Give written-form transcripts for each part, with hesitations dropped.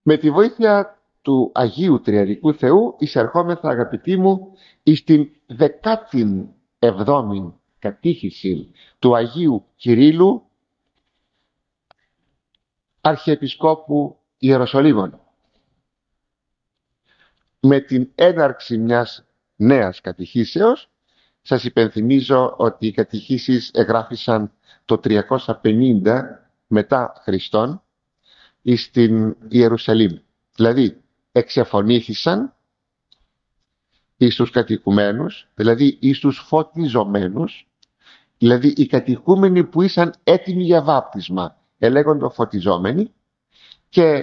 Με τη βοήθεια του Αγίου Τριαδικού Θεού εισερχόμεθα, αγαπητοί μου, εις την 17η κατήχηση του Αγίου Κυρίλλου, Αρχιεπισκόπου Ιεροσολύμων. Με την έναρξη μιας νέας κατηχήσεως, σας υπενθυμίζω ότι οι κατηχήσεις εγγράφησαν το 350 μετά Χριστόν εις την Ιερουσαλήμ. Δηλαδή εξεφωνήθησαν εις τους κατοικουμένους, δηλαδή εις τους φωτιζομένους, δηλαδή οι κατοικούμενοι που ήσαν έτοιμοι για βάπτισμα, ελέγοντο φωτιζόμενοι, και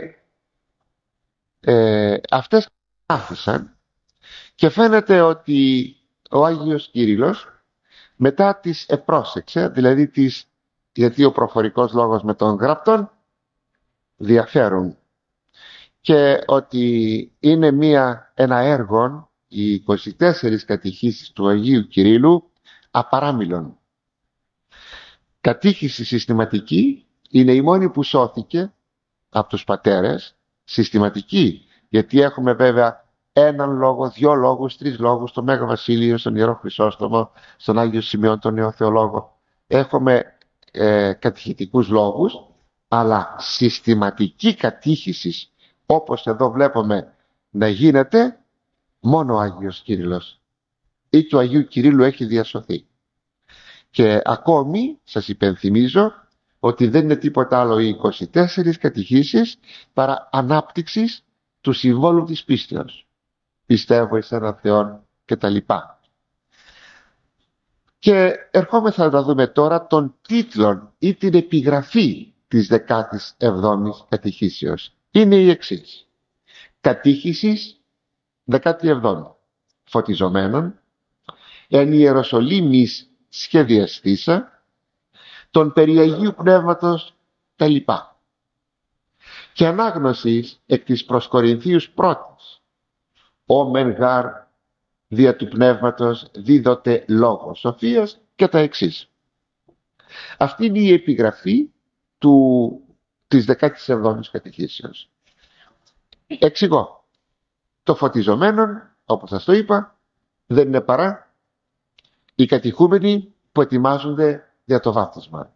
αυτές άφησαν, και φαίνεται ότι ο Άγιος Κύριλλος μετά τις επρόσεξε, δηλαδή γιατί ο προφορικός λόγος με τον γραπτόν διαφέρουν, και ότι είναι ένα έργο, οι 24 κατηχήσεις του Αγίου Κυρίλλου, απαράμιλων. Κατήχηση συστηματική είναι η μόνη που σώθηκε από τους πατέρες, συστηματική, γιατί έχουμε βέβαια έναν λόγο, 2 λόγους, 3 λόγους, στον Μέγα Βασίλειο, στον Ιερό Χρυσόστομο, στον Άγιο Σημειών, τον Νεοθεολόγο. Έχουμε κατηχητικούς λόγους, αλλά συστηματική κατήχηση, όπως εδώ βλέπουμε να γίνεται, μόνο ο Άγιος Κύριλλος ή του Αγίου Κυρίλλου έχει διασωθεί. Και ακόμη σας υπενθυμίζω ότι δεν είναι τίποτα άλλο οι 24 κατηχήσεις παρά ανάπτυξης του συμβόλου της πίστεως. Πιστεύω εις έναν Θεόν και τα λοιπά. Και ερχόμεθα να δούμε τώρα τον τίτλο ή την επιγραφή της 17ης κατηχήσεως. Είναι η εξής: κατήχησης 17η, φωτιζομένων, εν Ιεροσολύμης σχεδιαστήσα, τον περί Αγίου Πνεύματος τα λοιπά. Και ανάγνωσης εκ της προς Κορινθίους πρώτης, ο μεν γάρ δια του Πνεύματος δίδοτε λόγο σοφίας, και τα εξής. Αυτή είναι η επιγραφή της 17ης κατηχήσεως. Εξηγώ. Το φωτιζομένον, όπως σας το είπα, δεν είναι παρά οι κατηχούμενοι που ετοιμάζονται για το βάπτισμα.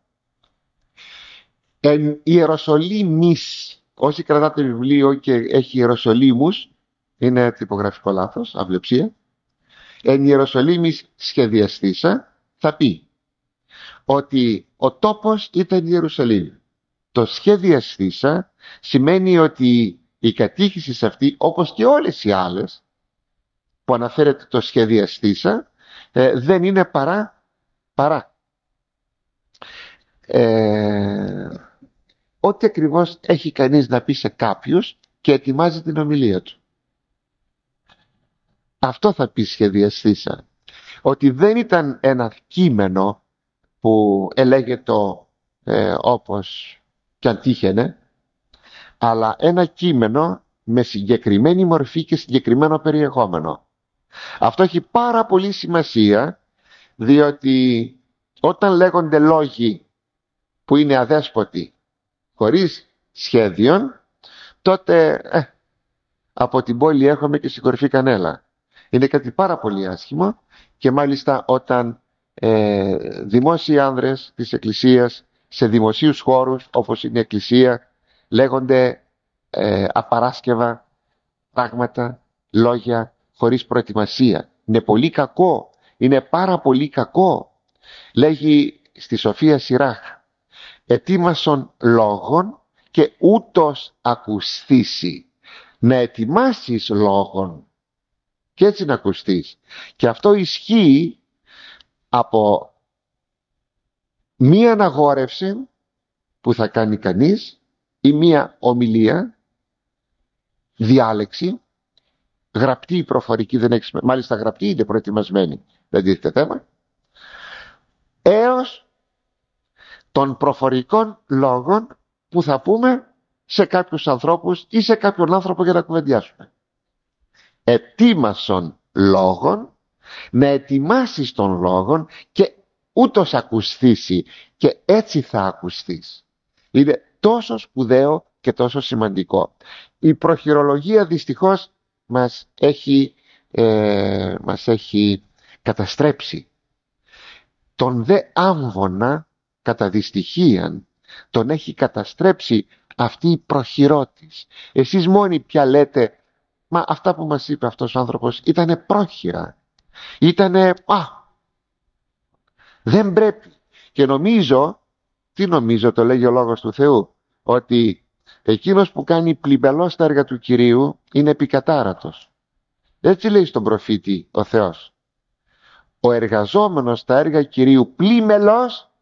Εν Ιεροσολύμης, όσοι κρατάτε βιβλίο και έχει Ιεροσολύμους, είναι τυπογραφικό λάθος, αυλεψία. Εν Ιεροσολύμης σχεδιαστήσα, θα πει ότι ο τόπος ήταν η Ιερουσαλήμ. Το σχεδιαστήσα σημαίνει ότι η κατήχηση σε αυτή, όπως και όλες οι άλλες που αναφέρεται το σχεδιαστήσα, δεν είναι παρά ό,τι ακριβώς έχει κανείς να πει σε κάποιους και ετοιμάζει την ομιλία του. Αυτό θα πει σχεδιαστήσα. Ότι δεν ήταν ένα κείμενο που ελέγεται όπως κι αν τύχαινε, αλλά ένα κείμενο με συγκεκριμένη μορφή και συγκεκριμένο περιεχόμενο. Αυτό έχει πάρα πολύ σημασία, διότι όταν λέγονται λόγοι που είναι αδέσποτοι, χωρίς σχέδιον, τότε από την πόλη έρχομαι και στην κορυφή κανέλα. Είναι κάτι πάρα πολύ άσχημο, και μάλιστα όταν δημόσιοι άνδρες της Εκκλησίας σε δημοσίους χώρους όπως είναι η Εκκλησία λέγονται απαράσκευα πράγματα, λόγια χωρίς προετοιμασία. Είναι πολύ κακό, είναι πάρα πολύ κακό. Λέγει στη Σοφία Σιράχ, ετοίμασον λόγων και ούτως ακουστήσει. Να ετοιμάσεις λόγων και έτσι να ακουστείς. Και αυτό ισχύει από μία αναγόρευση που θα κάνει κανείς ή μία ομιλία, διάλεξη, γραπτή ή προφορική, δεν έχει, μάλιστα γραπτή είναι προετοιμασμένη, δεν τίθεται θέμα, έως των προφορικών λόγων που θα πούμε σε κάποιους ανθρώπους ή σε κάποιον άνθρωπο για να κουβεντιάσουμε. Ετοίμασον λόγων, να ετοιμάσεις τον λόγον και ούτως ακουστήσει, και έτσι θα ακουστείς. Είναι τόσο σπουδαίο και τόσο σημαντικό. Η προχειρολογία δυστυχώς μας έχει καταστρέψει. Τον δε άμβονα κατά δυστυχίαν τον έχει καταστρέψει αυτή η προχειρότης. Εσείς μόνοι πια λέτε, μα αυτά που μας είπε αυτός ο άνθρωπος ήτανε πρόχειρα, ήτανε δεν πρέπει. Και τι νομίζω, το λέγει ο Λόγος του Θεού, ότι εκείνος που κάνει πλημελώς τα έργα του Κυρίου είναι επικατάρατος. Έτσι λέει στον προφήτη ο Θεός. Ο εργαζόμενος στα έργα Κυρίου πλημελώς,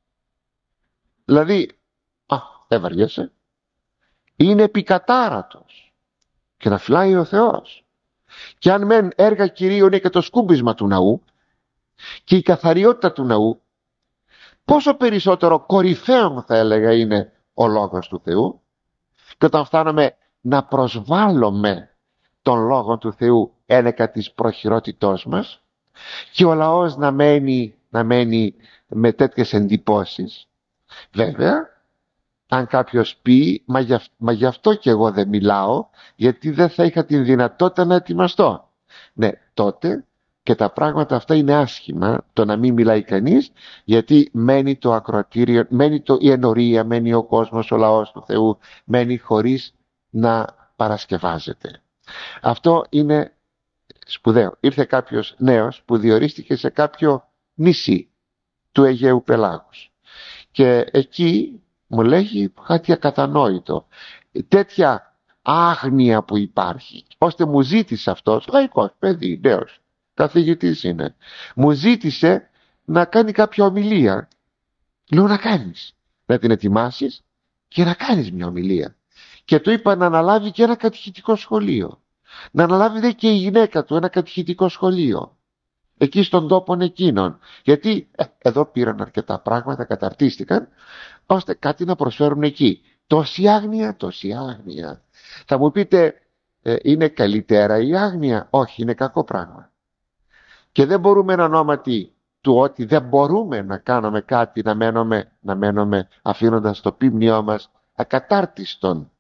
δηλαδή δεν βαριέσαι, είναι επικατάρατος και να φυλάει ο Θεός. Και αν μεν έργα Κυρίου είναι και το σκούμπισμα του ναού και η καθαριότητα του ναού, πόσο περισσότερο κορυφαίον θα έλεγα είναι ο Λόγος του Θεού. Και όταν φτάνουμε να προσβάλλουμε τον Λόγο του Θεού ένεκα της προχειρότητός μας και ο λαός να μένει με τέτοιες εντυπώσεις, βέβαια αν κάποιος πει μα γι' αυτό και εγώ δεν μιλάω, γιατί δεν θα είχα την δυνατότητα να ετοιμαστώ, ναι, τότε και τα πράγματα αυτά είναι άσχημα, το να μην μιλάει κανείς, γιατί μένει το ακροατήριο, μένει η ενορία, μένει ο κόσμος, ο λαός του Θεού, μένει χωρίς να παρασκευάζεται. Αυτό είναι σπουδαίο. Ήρθε κάποιος νέος που διορίστηκε σε κάποιο νησί του Αιγαίου Πελάγους και εκεί μου λέγει κάτι ακατανόητο, τέτοια άγνοια που υπάρχει, ώστε μου ζήτησε αυτός, λαϊκός παιδί, νέος, καθηγητής είναι, μου ζήτησε να κάνει κάποια ομιλία. Λέω να κάνεις, να την ετοιμάσεις και να κάνεις μια ομιλία. Και του είπα να αναλάβει και ένα κατηχητικό σχολείο, να αναλάβει δε και η γυναίκα του ένα κατηχητικό σχολείο εκεί στον τόπο εκείνων, γιατί εδώ πήραν αρκετά πράγματα, καταρτίστηκαν ώστε κάτι να προσφέρουν εκεί. Τόση άγνοια. Θα μου πείτε, είναι καλύτερα η άγνοια? Όχι, είναι κακό πράγμα. Και δεν μπορούμε εν ονόματι του ότι δεν μπορούμε να κάνουμε κάτι να μένουμε αφήνοντας το πίμνιό μας ακατάρτιστον.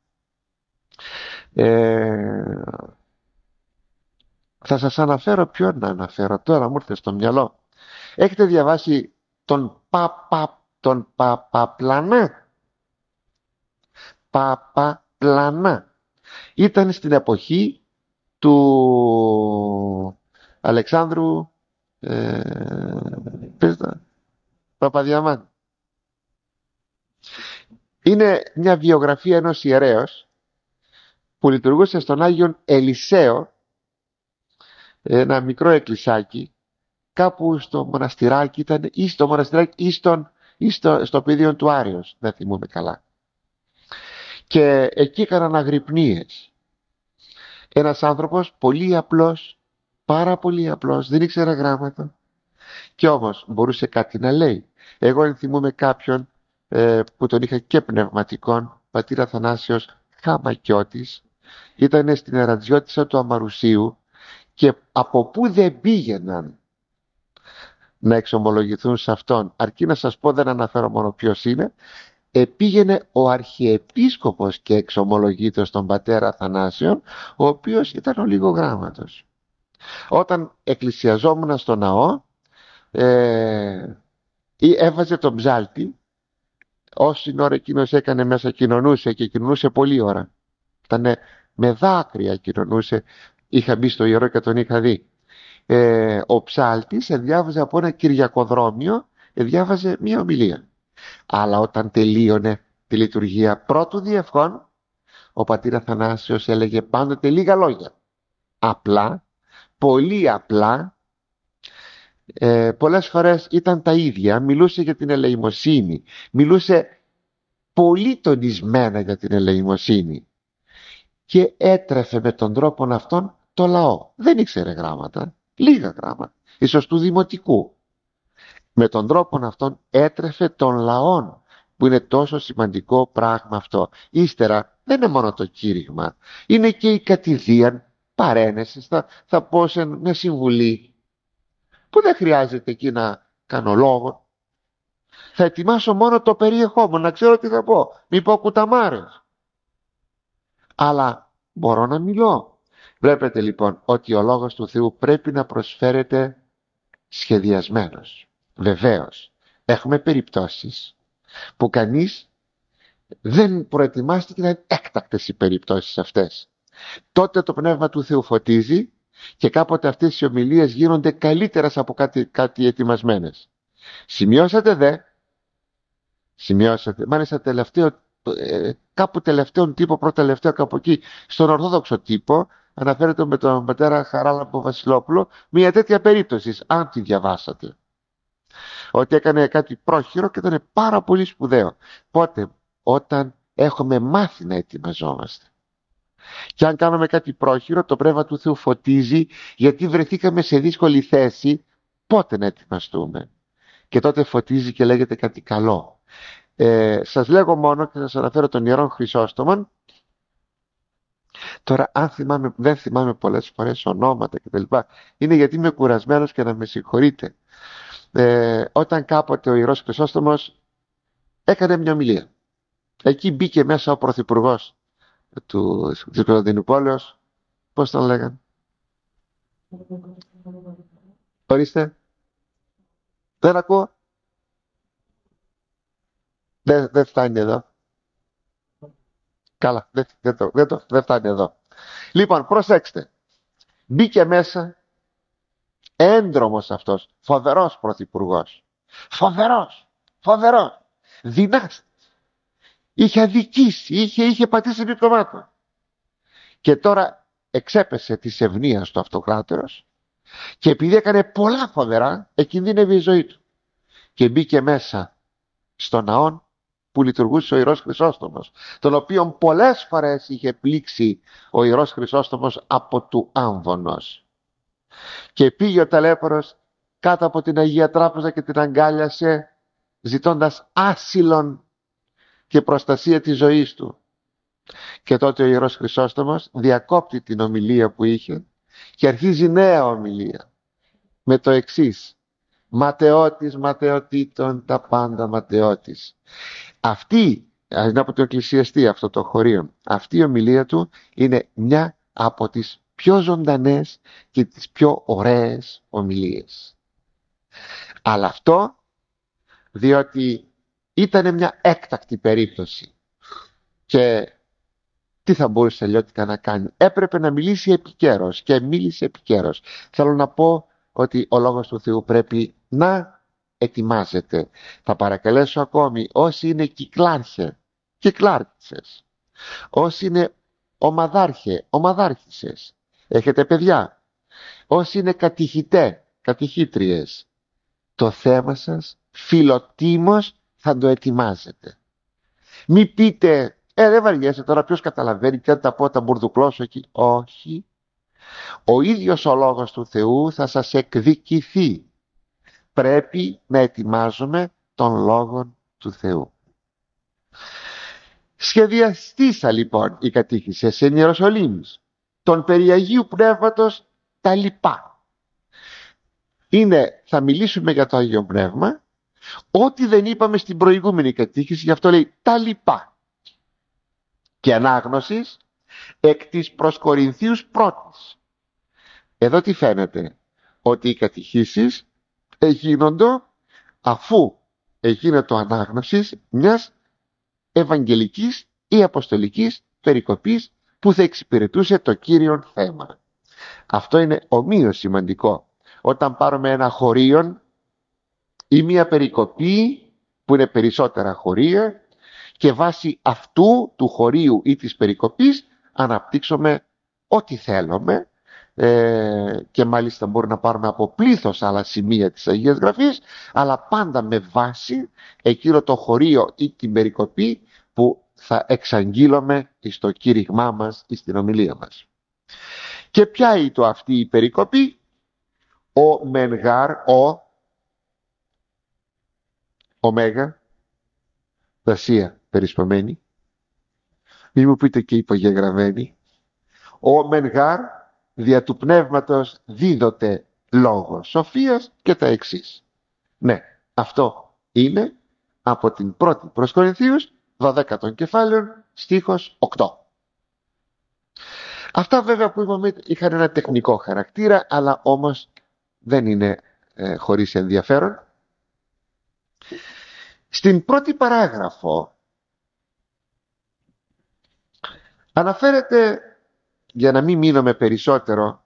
Θα σας αναφέρω ποιον να αναφέρω τώρα, μου ήρθε στο μυαλό. Έχετε διαβάσει τον Παπαπλανά? Παπαπλανά ήταν στην εποχή του Αλεξάνδρου Παπαδιαμάντη. Είναι μια βιογραφία ενός ιερέως που λειτουργούσε στον Άγιον Ελισαίο, ένα μικρό εκκλησάκι κάπου στο μοναστηράκι ήταν, ή στο μοναστηράκι ή στο πεδίο του Άριος, δεν θυμούμαι καλά. Και εκεί έκαναν αγρυπνίες. Ένας άνθρωπος πολύ απλός, πάρα πολύ απλός, δεν ήξερε γράμματα και όμως μπορούσε κάτι να λέει. Εγώ ενθυμούμαι κάποιον που τον είχα και πνευματικόν, πατήρα Αθανάσιος Χαμακιώτης, ήταν στην Ερατζιώτισσα του Αμαρουσίου και από πού δεν πήγαιναν να εξομολογηθούν σε αυτόν, αρκεί να σας πω, δεν αναφέρω μόνο ποιος είναι, πήγαινε ο Αρχιεπίσκοπος και εξομολογείται στον πατέρα Αθανάσιον, ο οποίος ήταν ο λιγογράμματος. Όταν εκκλησιαζόμουν στο ναό, έβαζε τον ψάλτη, όση ώρα εκείνος έκανε μέσα, κοινωνούσε και κοινωνούσε πολλή ώρα. Ήτανε με δάκρυα κοινωνούσε, είχα μπει στο ιερό και τον είχα δει. Ο ψάλτης διάβαζε από ένα κυριακοδρόμιο, διάβαζε μία ομιλία. Αλλά όταν τελείωνε τη λειτουργία πρώτου διευχών, ο πατήρ Αθανάσιος έλεγε πάντοτε λίγα λόγια. Απλά, πολύ απλά, πολλές φορές ήταν τα ίδια, μιλούσε για την ελεημοσύνη, μιλούσε πολύ τονισμένα για την ελεημοσύνη και έτρεφε με τον τρόπο αυτόν το λαό. Δεν ήξερε γράμματα, λίγα γράμματα, ίσως του δημοτικού. Με τον τρόπο αυτόν έτρεφε τον λαόν, που είναι τόσο σημαντικό πράγμα αυτό. Ύστερα δεν είναι μόνο το κήρυγμα, είναι και η κατηδίαν παρένεση, θα πω σε μια συμβουλή που δεν χρειάζεται εκεί να κάνω λόγο. Θα ετοιμάσω μόνο το περιεχόμενο, να ξέρω τι θα πω, μη πω κουταμάρες. αλλά μπορώ να μιλώ. Βλέπετε λοιπόν ότι ο Λόγος του Θεού πρέπει να προσφέρεται σχεδιασμένος. Βεβαίως, έχουμε περιπτώσεις που κανείς δεν προετοιμάστηκε, να είναι έκτακτες οι περιπτώσεις αυτές. Τότε το Πνεύμα του Θεού φωτίζει και κάποτε αυτές οι ομιλίες γίνονται καλύτερες από κάτι ετοιμασμένες. Σημειώσατε, μάλιστα κάπου τελευταίον τύπο, προτελευταίο κάπου εκεί, στον Ορθόδοξο τύπο, αναφέρεται με τον πατέρα Χαράλαμπο Βασιλόπουλο μια τέτοια περίπτωση, αν τη διαβάσατε. Ότι έκανε κάτι πρόχειρο και ήταν πάρα πολύ σπουδαίο. Πότε? Όταν έχουμε μάθει να ετοιμαζόμαστε. Και αν κάνουμε κάτι πρόχειρο, το Πνεύμα του Θεού φωτίζει, γιατί βρεθήκαμε σε δύσκολη θέση, πότε να ετοιμαστούμε. Και τότε φωτίζει και λέγεται κάτι καλό. Σας λέγω μόνο και σας αναφέρω τον Ιερόν Χρυσόστομον. Τώρα δεν θυμάμαι πολλές φορές ονόματα κτλ. Είναι γιατί είμαι κουρασμένος και να με συγχωρείτε. Όταν κάποτε ο Ιερός Χρυσόστομος έκανε μια ομιλία. Εκεί μπήκε μέσα ο πρωθυπουργός της Κωνσταντινούπολης. Πώς τον λέγανε? Ορίστε. Δεν ακούω. Δεν φτάνει εδώ. Καλά, δεν φτάνει εδώ. Λοιπόν, προσέξτε. Μπήκε μέσα έντρομος αυτός, φοβερός πρωθυπουργός. Φοβερός. Δυνάστης. Είχε αδικήσει, είχε πατήσει διπλωμάτων. Και τώρα εξέπεσε της ευνοίας του αυτοκράτορος και επειδή έκανε πολλά φοβερά, εκινδύνευε η ζωή του. Και μπήκε μέσα στο ναό που λειτουργούσε ο Ιερός Χρυσόστομος, τον οποίον πολλές φορές είχε πλήξει ο Ιερός Χρυσόστομος από του άμβονος. Και πήγε ο ταλέπορος κάτω από την Αγία Τράπεζα και την αγκάλιασε, ζητώντας άσυλον και προστασία της ζωής του. Και τότε ο Ιερός Χρυσόστομος διακόπτει την ομιλία που είχε και αρχίζει νέα ομιλία με το εξής: ματαιώτης ματαιωτήτων τα πάντα ματαιώτης. Αυτή, είναι από το εκκλησιαστή αυτό το χωρίο, αυτή η ομιλία του είναι μια από τις πιο ζωντανές και τις πιο ωραίες ομιλίες. Αλλά αυτό διότι ήταν μια έκτακτη περίπτωση και τι θα μπορούσε αλλιώτικα να κάνει? Έπρεπε να μιλήσει επικαίρως και μίλησε επικαίρως. Θέλω να πω ότι ο Λόγος του Θεού πρέπει να ετοιμάζεται. Θα παρακαλέσω ακόμη όσοι είναι κυκλάρχησες, όσοι είναι ομαδάρχησες, έχετε παιδιά, όσοι είναι κατηχήτριες, το θέμα σας φιλοτίμως θα το ετοιμάζετε. Μη πείτε δεν βαριέσαι τώρα, ποιος καταλαβαίνει και αν τα πω τα μπουρδουκλώσω εκεί. Όχι. Ο ίδιος ο Λόγος του Θεού θα σας εκδικηθεί. Πρέπει να ετοιμάζουμε τον Λόγο του Θεού. Σχεδιαστήσα λοιπόν η κατήχηση σε Ιεροσολύμης των περί Αγίου Πνεύματος τα λοιπά. Θα μιλήσουμε για το Άγιο Πνεύμα, ό,τι δεν είπαμε στην προηγούμενη κατήχηση, γι' αυτό λέει τα λοιπά. Και ανάγνωσης εκ της προς Κορινθίους πρώτης. Εδώ τι φαίνεται? Ότι οι κατηχήσεις γίνονται αφού γίνεται ανάγνωσης μιας ευαγγελικής ή αποστολικής περικοπής που θα εξυπηρετούσε το κύριο θέμα. Αυτό είναι ομοίως σημαντικό. Όταν πάρουμε ένα χωρίον ή μια περικοπή που είναι περισσότερα χωρία και βάσει αυτού του χωρίου ή της περικοπής αναπτύξουμε ό,τι θέλουμε και μάλιστα μπορούμε να πάρουμε από πλήθος άλλα σημεία της Αγίας Γραφής, αλλά πάντα με βάση εκείνο το χωρίο ή την περικοπή που θα εξαγγείλουμε στο κήρυγμά μας ή στην ομιλία μας. Και ποια είναι αυτή η περικοπή? Ο Μενγάρ, ο Μέγα, δασία περισπαμένη, μη μου πείτε και υπογεγραμμένη, ο Μενγάρ δια του πνεύματος δίδοτε λόγος σοφίας και τα εξής. Ναι, αυτό είναι από την πρώτη προς Κορινθίους 12 κεφάλαιο στίχος 8. Αυτά βέβαια που είπαμε είχαν ένα τεχνικό χαρακτήρα, αλλά όμως δεν είναι χωρίς ενδιαφέρον. Στην πρώτη παράγραφο αναφέρεται, για να μην μείνουμε περισσότερο,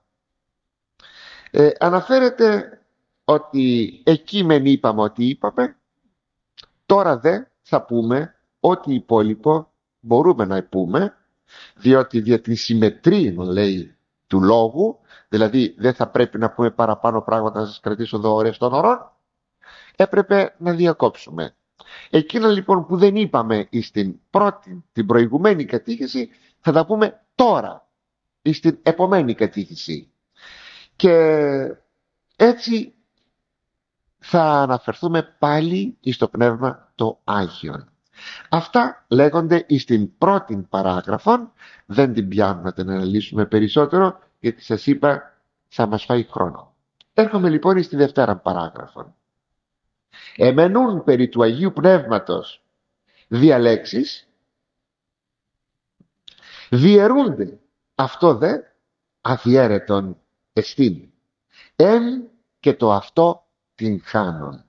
αναφέρεται ότι εκεί μεν είπαμε ότι είπαμε, τώρα δε θα πούμε ό,τι υπόλοιπο μπορούμε να πούμε, διότι για τη συμμετρία, λέει, του λόγου, δηλαδή δεν θα πρέπει να πούμε παραπάνω πράγματα, να σας κρατήσω εδώ ώρες των ωρών, έπρεπε να διακόψουμε. Εκείνα λοιπόν που δεν είπαμε την προηγουμένη κατήχηση, θα τα πούμε τώρα στην επομένη κατήχηση. Και έτσι θα αναφερθούμε πάλι στο Πνεύμα το Άγιον. Αυτά λέγονται στην πρώτη παράγραφο, δεν την πιάνουμε να την αναλύσουμε περισσότερο, γιατί σας είπα θα μας φάει χρόνο. Έρχομαι λοιπόν στη δευτέρα παράγραφο. Εμενούν περί του Αγίου Πνεύματος διαλέξεις, διαιρούνται αυτό δε αδιέρετον εστίν, εν και το αυτό την χάνον.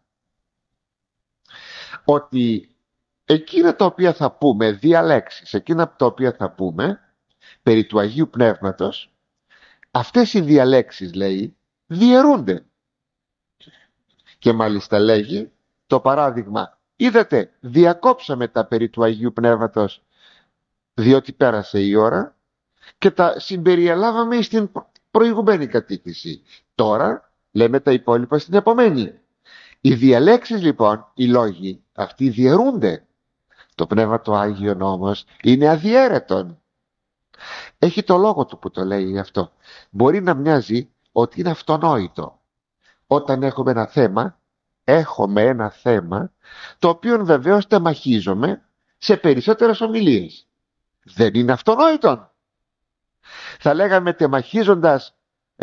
Ότι εκείνα τα οποία θα πούμε, διαλέξεις, εκείνα τα οποία θα πούμε περί του Αγίου Πνεύματος, αυτές οι διαλέξεις, λέει, διαιρούνται. Και μάλιστα λέγει το παράδειγμα, είδατε, διακόψαμε τα περί του Αγίου Πνεύματος διότι πέρασε η ώρα και τα συμπεριελάβαμε στην προηγουμένη κατήχηση. Τώρα λέμε τα υπόλοιπα στην επομένη. Οι διαλέξεις λοιπόν, οι λόγοι αυτοί διαιρούνται. Το Πνεύμα το Άγιον όμως είναι αδιέρετον. Έχει το λόγο του που το λέει αυτό. Μπορεί να μοιάζει ότι είναι αυτονόητο. Όταν έχουμε ένα θέμα το οποίο βεβαίως τεμαχίζομαι σε περισσότερες ομιλίες. Δεν είναι αυτονόητο. Θα λέγαμε τεμαχίζοντας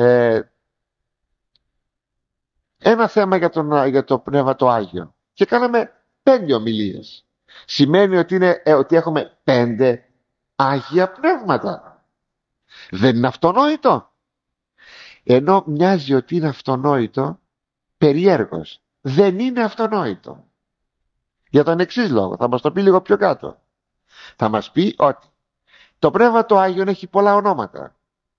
ένα θέμα για το Πνεύμα το Άγιο και κάναμε 5 ομιλίες. Σημαίνει ότι έχουμε 5 Άγια Πνεύματα. Δεν είναι αυτονόητο. Ενώ μοιάζει ότι είναι αυτονόητο, περιέργως δεν είναι αυτονόητο. Για τον εξής λόγο, θα μας το πει λίγο πιο κάτω. Θα μας πει ότι το Πνεύμα το Άγιον έχει πολλά ονόματα.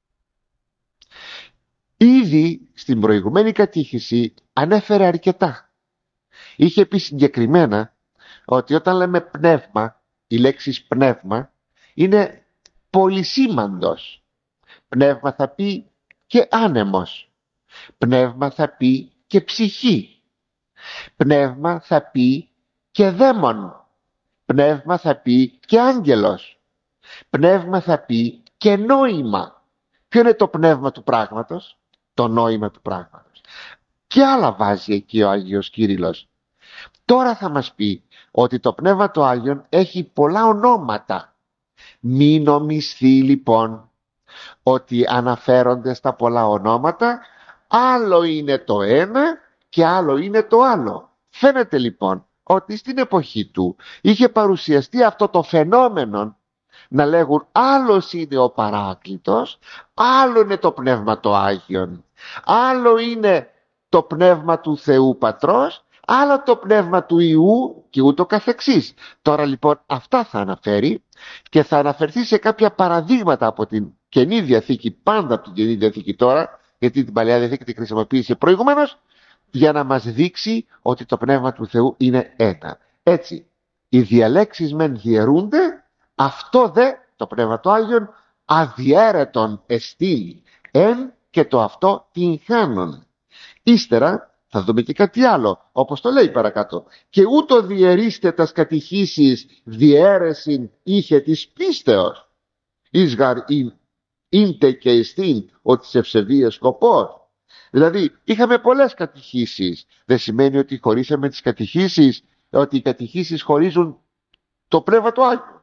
Ήδη στην προηγουμένη κατήχηση ανέφερε αρκετά. Είχε πει συγκεκριμένα ότι όταν λέμε πνεύμα, η λέξη πνεύμα είναι πολυσήμαντος. Πνεύμα θα πει και άνεμος. Πνεύμα θα πει και ψυχή. Πνεύμα θα πει και δαίμον. Πνεύμα θα πει και άγγελος. Πνεύμα θα πει και νόημα. Ποιο είναι το πνεύμα του πράγματος? Το νόημα του πράγματος. Και άλλα βάζει εκεί ο Άγιος Κύριλλος. Τώρα θα μας πει ότι το Πνεύμα το Άγιον έχει πολλά ονόματα. Μη νομιστεί λοιπόν ότι αναφέρονται στα πολλά ονόματα, άλλο είναι το ένα και άλλο είναι το άλλο. Φαίνεται λοιπόν ότι στην εποχή του είχε παρουσιαστεί αυτό το φαινόμενο να λέγουν άλλος είναι ο Παράκλητος, άλλο είναι το Πνεύμα το Άγιον, άλλο είναι το Πνεύμα του Θεού Πατρός, άλλο το Πνεύμα του Ιού και ούτω καθεξής. Τώρα λοιπόν αυτά θα αναφέρει και θα αναφερθεί σε κάποια παραδείγματα από την Καινή Διαθήκη, πάντα από την Καινή Διαθήκη τώρα, γιατί την Παλαιά Διαθήκη τη χρησιμοποίησε προηγουμένως, για να μας δείξει ότι το Πνεύμα του Θεού είναι ένα. Έτσι, οι διαλέξεις μεν διαιρούνται, αυτό δε, το Πνεύμα του Άγιον, αδιέρετον εστί, εν και το αυτό την χάνον. Ύστερα θα δούμε και κάτι άλλο, όπως το λέει παρακάτω. Και ούτω διαιρίστε τας κατηχήσεις διαίρεσιν είχε της πίστεως. Ίσγαρ ίντε και εστίν ο της ευσεβίας σκοπός. Δηλαδή είχαμε πολλές κατηχήσεις. Δεν σημαίνει ότι χωρίσαμε τις κατηχήσεις, ότι οι κατηχήσεις χωρίζουν το Πνεύμα του Άγιου.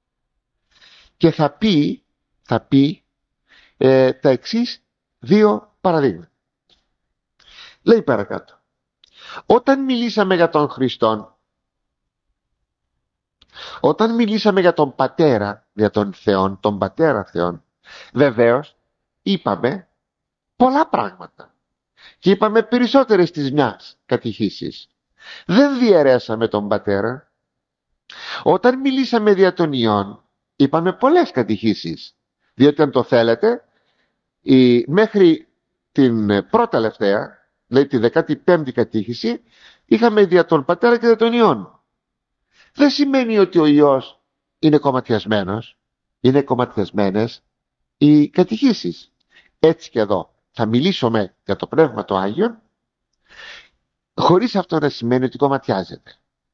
Και θα πει τα εξής 2 παραδείγματα. Λέει παρακάτω. Όταν μιλήσαμε για τον Χριστόν, όταν μιλήσαμε για τον Πατέρα, για τον Θεόν, τον Πατέρα Θεόν, Βεβαίως είπαμε πολλά πράγματα και είπαμε περισσότερες της μιας κατηχήσεις. Δεν διαιρέσαμε τον πατέρα. Όταν μιλήσαμε δια των ιών είπαμε πολλές κατηχήσεις, διότι αν το θέλετε μέχρι την πρώτη τελευταία, δηλαδή τη 15η κατήχηση, είχαμε δια τον πατέρα και δια των ιών. Δεν σημαίνει ότι ο Υιός είναι κομματιασμένος, είναι κομματιασμένες οι κατηχήσεις. Έτσι και εδώ θα μιλήσουμε για το Πνεύμα το Άγιον, χωρίς αυτό να σημαίνει ότι κομματιάζεται.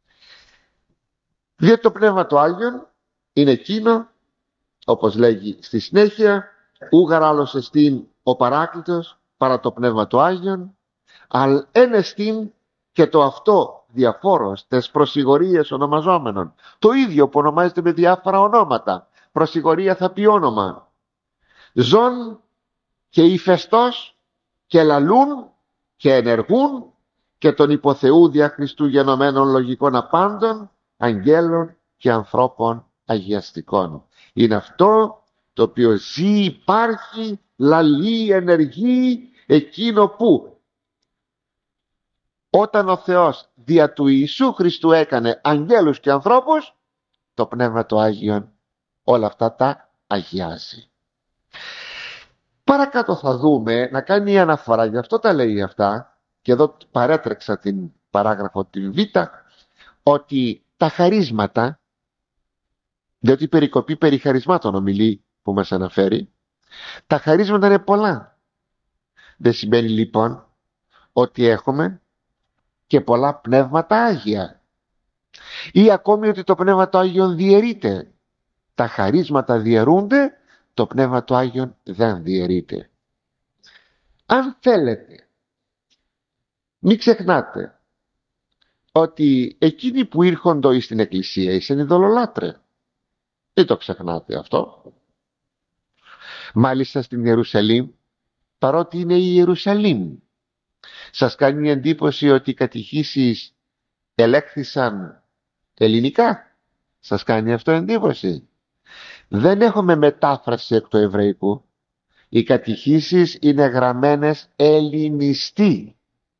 Διότι το Πνεύμα το Άγιον είναι εκείνο, όπως λέγει στη συνέχεια, ούγαρ άλλος εστίν ο Παράκλητος παρά το Πνεύμα το Άγιον, αλ εν εστίν και το αυτό διαφόρος τες προσιγορίες ονομαζόμενων. Το ίδιο που ονομάζεται με διάφορα ονόματα. Προσιγορία θα πει όνομα. Ζων και ηφαιστός και λαλούν και ενεργούν και τον υποθεού δια Χριστού γενομένων λογικών απάντων, αγγέλων και ανθρώπων αγιαστικών. Είναι αυτό το οποίο ζει, υπάρχει, λαλεί, ενεργεί, εκείνο που όταν ο Θεός δια του Ιησού Χριστού έκανε αγγέλους και ανθρώπους, το Πνεύμα το Άγιον όλα αυτά τα αγιάζει. Παρακάτω θα δούμε να κάνει αναφορά, γι' αυτό τα λέει αυτά, και εδώ παρέτρεξα την παράγραφο την Β, ότι τα χαρίσματα, διότι η περικοπή περί χαρισμάτων ομιλεί που μας αναφέρει, τα χαρίσματα είναι πολλά. Δεν σημαίνει λοιπόν ότι έχουμε και πολλά πνεύματα Άγια, ή ακόμη ότι το Πνεύμα το Άγιον διαιρείται. Τα χαρίσματα διαιρούνται, το Πνεύμα το Άγιον δεν διαιρείται. Αν θέλετε, μην ξεχνάτε ότι εκείνοι που ήρχοντο εις την Εκκλησία ήσαν ειδωλολάτρε. Δεν το ξεχνάτε αυτό. Μάλιστα στην Ιερουσαλήμ, παρότι είναι η Ιερουσαλήμ, σας κάνει εντύπωση ότι οι κατηχήσεις ελέγχθησαν ελληνικά? Σας κάνει αυτό εντύπωση? Δεν έχουμε μετάφραση εκ του εβραϊκού. Οι κατηχήσεις είναι γραμμένες ελληνιστή.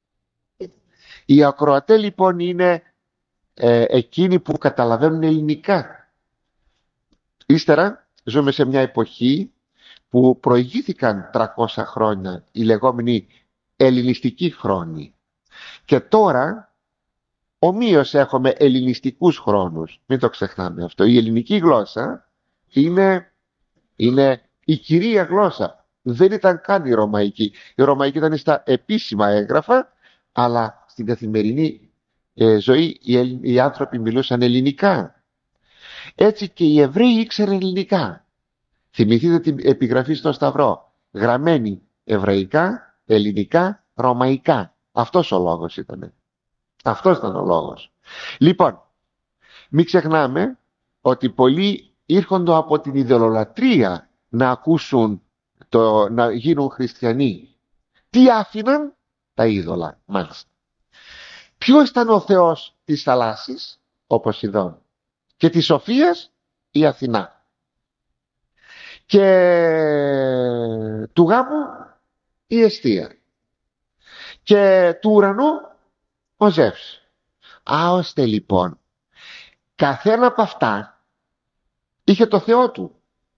Οι ακροατές λοιπόν είναι εκείνοι που καταλαβαίνουν ελληνικά. Ύστερα ζούμε σε μια εποχή που προηγήθηκαν 300 χρόνια οι λεγόμενοι ελληνιστικοί χρόνοι. Και τώρα ομοίως έχουμε ελληνιστικούς χρόνους. Μην το ξεχνάμε αυτό. Η ελληνική γλώσσα είναι η κυρία γλώσσα. Δεν ήταν καν η ρωμαϊκή. Η ρωμαϊκή ήταν στα επίσημα έγγραφα, αλλά στην καθημερινή ζωή οι άνθρωποι μιλούσαν ελληνικά. Έτσι και οι Εβραίοι ήξεραν ελληνικά. Θυμηθείτε την επιγραφή στο Σταυρό. Γραμμένη εβραϊκά, ελληνικά, ρωμαϊκά. Αυτός ο λόγος ήταν. Αυτός ήταν ο λόγος. Λοιπόν, μην ξεχνάμε ότι πολλοί ήρχοντο από την ειδωλολατρία να ακούσουν, να γίνουν χριστιανοί. Τι άφηναν? Τα είδωλα, μάλιστα. Ποιος ήταν ο Θεός της θαλάσσης? Ο Ποσειδών. Και της σοφίας? η Αθηνά. Και του γάμου? η Εστία. Και του ουρανού? ο Ζεύς. Ώστε λοιπόν καθένα από αυτά είχε το Θεό του.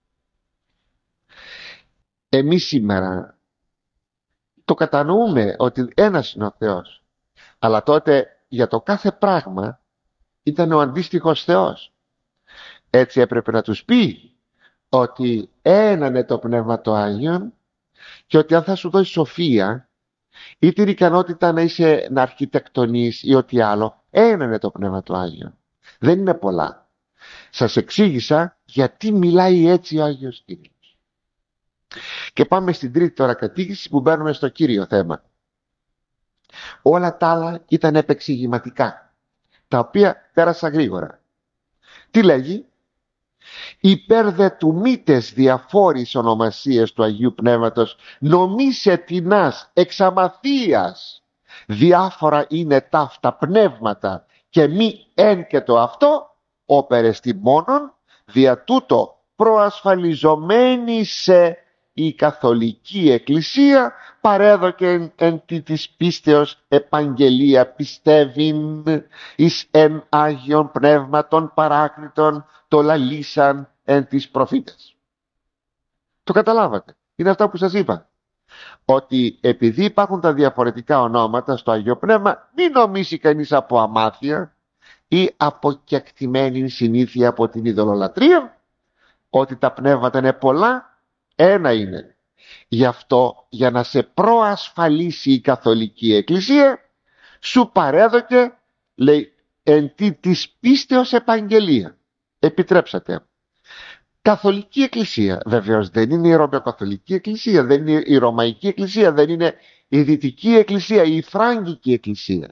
Εμείς σήμερα το κατανοούμε ότι ένας είναι ο Θεός, αλλά τότε για το κάθε πράγμα ήταν ο αντίστοιχος Θεός. Έτσι έπρεπε να τους πει ότι έναν είναι το Πνεύμα το Άγιον και ότι αν θα σου δώσει σοφία ή την ικανότητα να αρχιτεκτονείς ή ό,τι άλλο, έναν είναι το Πνεύμα το Άγιον. Δεν είναι πολλά. Σας εξήγησα γιατί μιλάει έτσι ο Άγιος Κύριος. Και πάμε στην τρίτη τώρα κατήχηση που μπαίνουμε στο κύριο θέμα. Όλα τα άλλα ήταν επεξηγηματικά, τα οποία πέρασα γρήγορα. Τι λέγει? Υπέρ δε του μήτες διαφόρης ονομασίες του Αγίου Πνεύματος νομίσε τινάς εξαμαθίας. Διάφορα είναι ταύτα πνεύματα και μη εν και το αυτό όπερες τη μόνον, δια τούτο προασφαλιζομένη σε η Καθολική Εκκλησία, παρέδοκεν εν τη της πίστεως επαγγελία, πιστεύειν εις εν Άγιον Πνεύματον παράκλητον, το λαλήσαν εν τις προφήτες. Το καταλάβατε? Είναι αυτά που σας είπα, ότι επειδή υπάρχουν τα διαφορετικά ονόματα στο Άγιο Πνεύμα, μην νομίσει κανείς από αμάθεια ή από κεκτημένη συνήθεια από την ειδωλολατρία ότι τα πνεύματα είναι πολλά. Ένα είναι. Γι' αυτό, για να σε προασφαλίσει η Καθολική Εκκλησία, σου παρέδοκε, λέει, εν τη της πίστεως επαγγελία. Επιτρέψατε. Καθολική Εκκλησία, βεβαίως δεν είναι η Ρωμαιοκαθολική Εκκλησία, δεν είναι η Ρωμαϊκή Εκκλησία, δεν είναι η Δυτική Εκκλησία, η Φράγκικη Εκκλησία.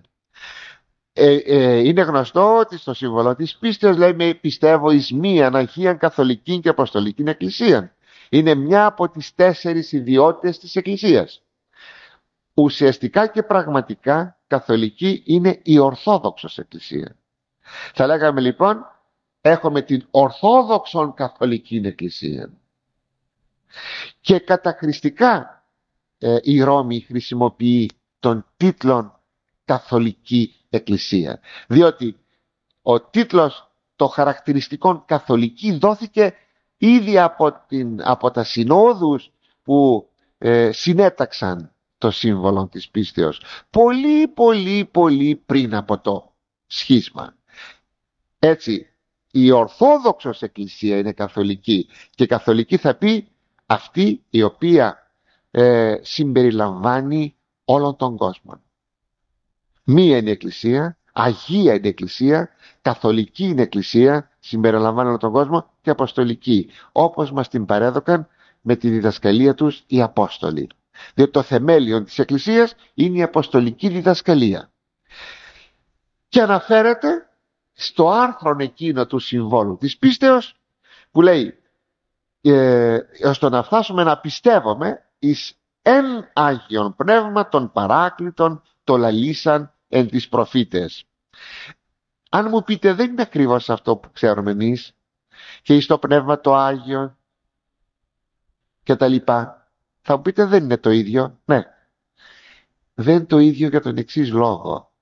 Είναι γνωστό ότι στο σύμβολο της πίστεως λέμε πιστεύω εις μίαν Αγίαν Καθολική και Αποστολική Εκκλησία. Είναι μια από τις 4 ιδιότητες της Εκκλησίας. Ουσιαστικά και πραγματικά καθολική είναι η Ορθόδοξος Εκκλησία. Θα λέγαμε λοιπόν, έχουμε την Ορθόδοξον Καθολική Εκκλησία. Και κατακριστικά η Ρώμη χρησιμοποιεί τον τίτλο Καθολική Εκκλησία, διότι ο τίτλος το χαρακτηριστικό καθολική δόθηκε ήδη από τα συνόδους που συνέταξαν το σύμβολο της πίστεως πολύ πριν από το σχίσμα. Έτσι η Ορθόδοξος Εκκλησία είναι καθολική, και καθολική θα πει αυτή η οποία συμπεριλαμβάνει όλον τον κόσμο. Μία είναι η Εκκλησία, Αγία είναι η Εκκλησία, Καθολική είναι η Εκκλησία, συμπεριλαμβάνει όλον τον κόσμο, και Αποστολική, όπως μας την παρέδωκαν με τη διδασκαλία τους οι Απόστολοι. Διότι το θεμέλιο της Εκκλησίας είναι η Αποστολική διδασκαλία. Και αναφέρεται στο άρθρο εκείνο του συμβόλου της πίστεως που λέει ώστε να φτάσουμε να πιστεύουμε εις εν Άγιον Πνεύμα των παράκλητων το λαλήσαν εν τις προφήτες. Αν μου πείτε δεν είναι ακριβώς αυτό που ξέρουμε εμείς, και εις το Πνεύμα το Άγιο και τα λοιπά, θα μου πείτε δεν είναι το ίδιο. Ναι, δεν είναι το ίδιο για τον εξής λόγο,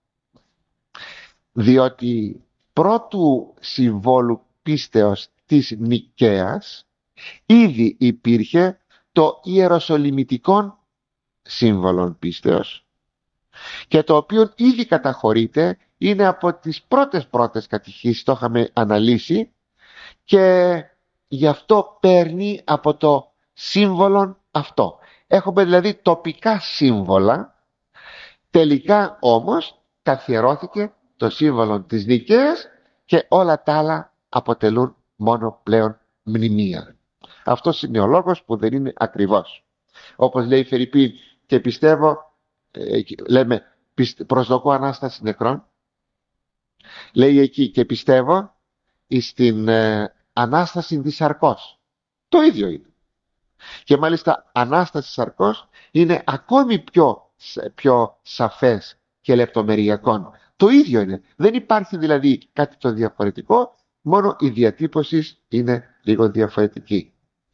διότι πρώτου συμβόλου πίστεως της Νικαίας ήδη υπήρχε το ιεροσολυμητικό σύμβολο πίστεως, και το οποίο ήδη καταχωρείται, είναι από τις πρώτες κατηχήσεις, το είχαμε αναλύσει, και γι' αυτό παίρνει από το σύμβολο αυτό. Έχουμε δηλαδή τοπικά σύμβολα, τελικά όμως καθιερώθηκε το σύμβολο της Νικαίας και όλα τα άλλα αποτελούν μόνο πλέον μνημεία. Αυτός είναι ο λόγος που δεν είναι ακριβώς. Όπως λέει η Φερρυπίν, και πιστεύω, λέμε προσδοκώ Ανάσταση νεκρών, λέει εκεί και πιστεύω στην Ανάσταση της σαρκός. Το ίδιο είναι. Και μάλιστα Ανάσταση σαρκός είναι ακόμη πιο σαφές και λεπτομεριακό. Το ίδιο είναι. Δεν υπάρχει δηλαδή κάτι το διαφορετικό, μόνο η διατύπωση είναι λίγο διαφορετική.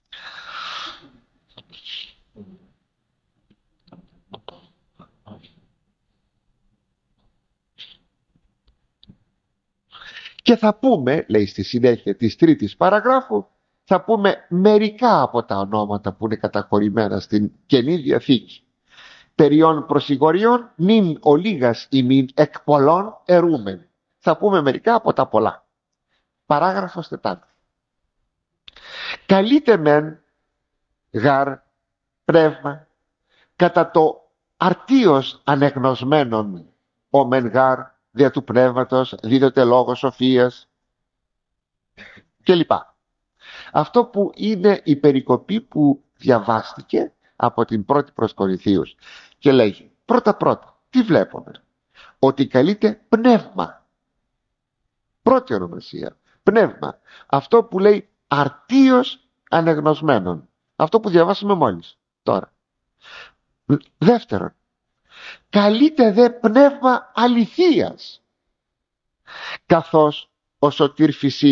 Και θα πούμε, λέει στη συνέχεια της 3ης παραγράφου, θα πούμε μερικά από τα ονόματα που είναι καταχωρημένα στην Καινή Διαθήκη. Περιών προσηγοριών νυν ολίγας ημίν εκ πολλών ερούμεν. Θα πούμε μερικά από τα πολλά. Παράγραφος 4. Καλείται μεν γαρ πνεύμα κατά το αρτίος ανεγνωσμένον ο μεν γαρ δια του πνεύματος δίδοτε λόγο σοφίας κλπ. Αυτό που είναι η περικοπή που διαβάστηκε από την 1η προς Κορινθίους και λέγει πρώτα τι βλέπουμε? Ότι καλείται πνεύμα. Πρώτη ονομασία, πνεύμα. Αυτό που λέει αρτίος ανεγνωσμένων, αυτό που διαβάσαμε μόλις τώρα. Δεύτερον, καλείται δε πνεύμα αληθείας, καθώς ο σωτήρ φυσίν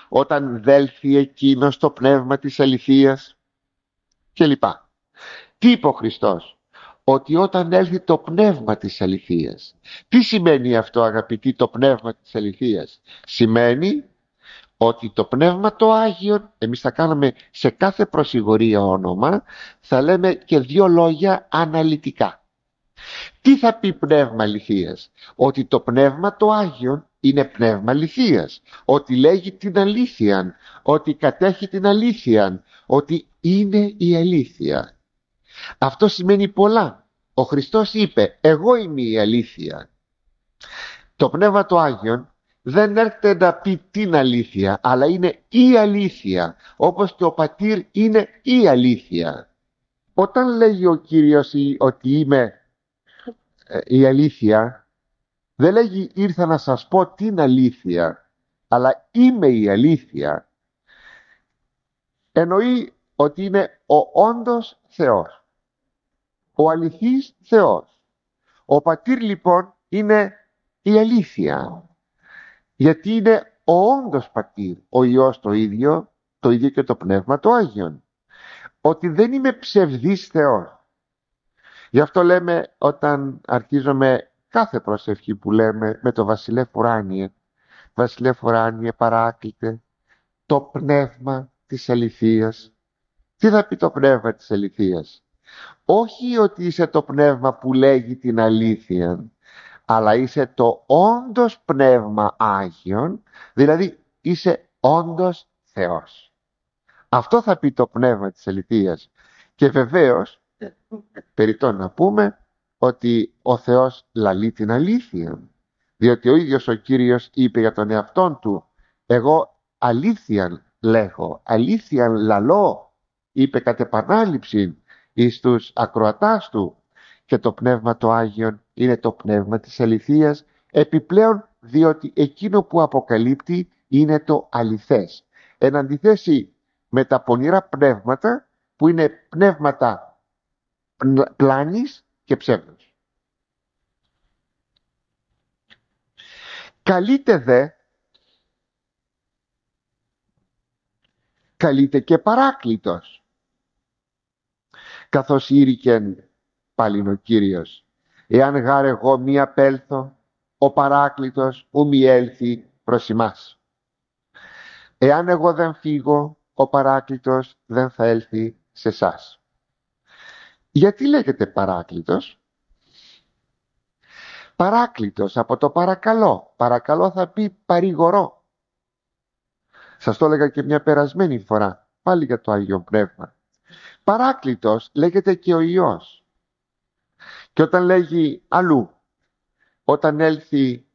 όταν δέλθει εκείνος το πνεύμα της αληθείας κλπ. Τι είπε ο Χριστός? Ότι όταν έλθει το πνεύμα της αληθείας. Τι σημαίνει αυτό, αγαπητοί, το πνεύμα της αληθείας? Σημαίνει ότι το πνεύμα το Άγιον, εμείς θα κάναμε σε κάθε προσιγωρία όνομα, θα λέμε και δύο λόγια αναλυτικά. Τι θα πει πνεύμα αληθείας? Ότι το πνεύμα το Άγιον είναι πνεύμα αληθείας, ότι λέγει την αλήθεια, ότι κατέχει την αλήθεια, ότι είναι η αλήθεια. Αυτό σημαίνει πολλά. Ο Χριστός είπε, εγώ είμαι η αλήθεια. Το πνεύμα το Άγιον δεν έρχεται να πει την αλήθεια, αλλά είναι η αλήθεια, όπως και ο Πατήρ είναι η αλήθεια. Όταν λέγει ο Κύριος ότι είμαι η αλήθεια, δεν λέγει ήρθα να σας πω την αλήθεια, αλλά είμαι η αλήθεια. Εννοεί ότι είναι ο όντως Θεός, ο αληθής Θεός. Ο Πατήρ λοιπόν είναι η αλήθεια, γιατί είναι ο όντως Πατήρ, ο Υιός το ίδιο και το Πνεύμα το Άγιον. Ότι δεν είμαι ψευδής Θεός. Γι' αυτό λέμε, όταν αρχίζουμε κάθε προσευχή που λέμε με το Βασιλεύ Ουράνιε παράκλητε το πνεύμα της αληθείας. Τι θα πει το πνεύμα της αληθείας? Όχι ότι είσαι το πνεύμα που λέγει την αλήθεια, αλλά είσαι το όντως πνεύμα Άγιον, δηλαδή είσαι όντως Θεός. Αυτό θα πει το πνεύμα της αληθείας. Και βεβαίως περιττό να πούμε ότι ο Θεός λαλεί την αλήθεια, διότι ο ίδιος ο Κύριος είπε για τον εαυτόν του, εγώ αλήθειαν λέγω, αλήθειαν λαλώ, είπε κατ' επανάληψη εις τους ακροατάς του. Και το πνεύμα το Άγιον είναι το πνεύμα της αληθείας, επιπλέον διότι εκείνο που αποκαλύπτει είναι το αληθές, εν αντιθέσει με τα πονηρά πνεύματα που είναι πνεύματα πλάνης και ψεύδος. Καλείται και παράκλητος, καθώς ήρικεν πάλιν ο Κύριος, εάν γάρ εγώ μη απέλθω, ο παράκλητος ου μη έλθει προς ημάς. Εάν εγώ δεν φύγω, ο παράκλητος δεν θα έλθει σε εσάς. Γιατί λέγεται παράκλητος? Παράκλητος από το παρακαλώ. Παρακαλώ θα πει παρηγορώ. Σας το έλεγα και μια περασμένη φορά, πάλι για το Άγιο Πνεύμα. Παράκλητος λέγεται και ο Υιός. Και όταν λέγει αλλού, όταν έλθει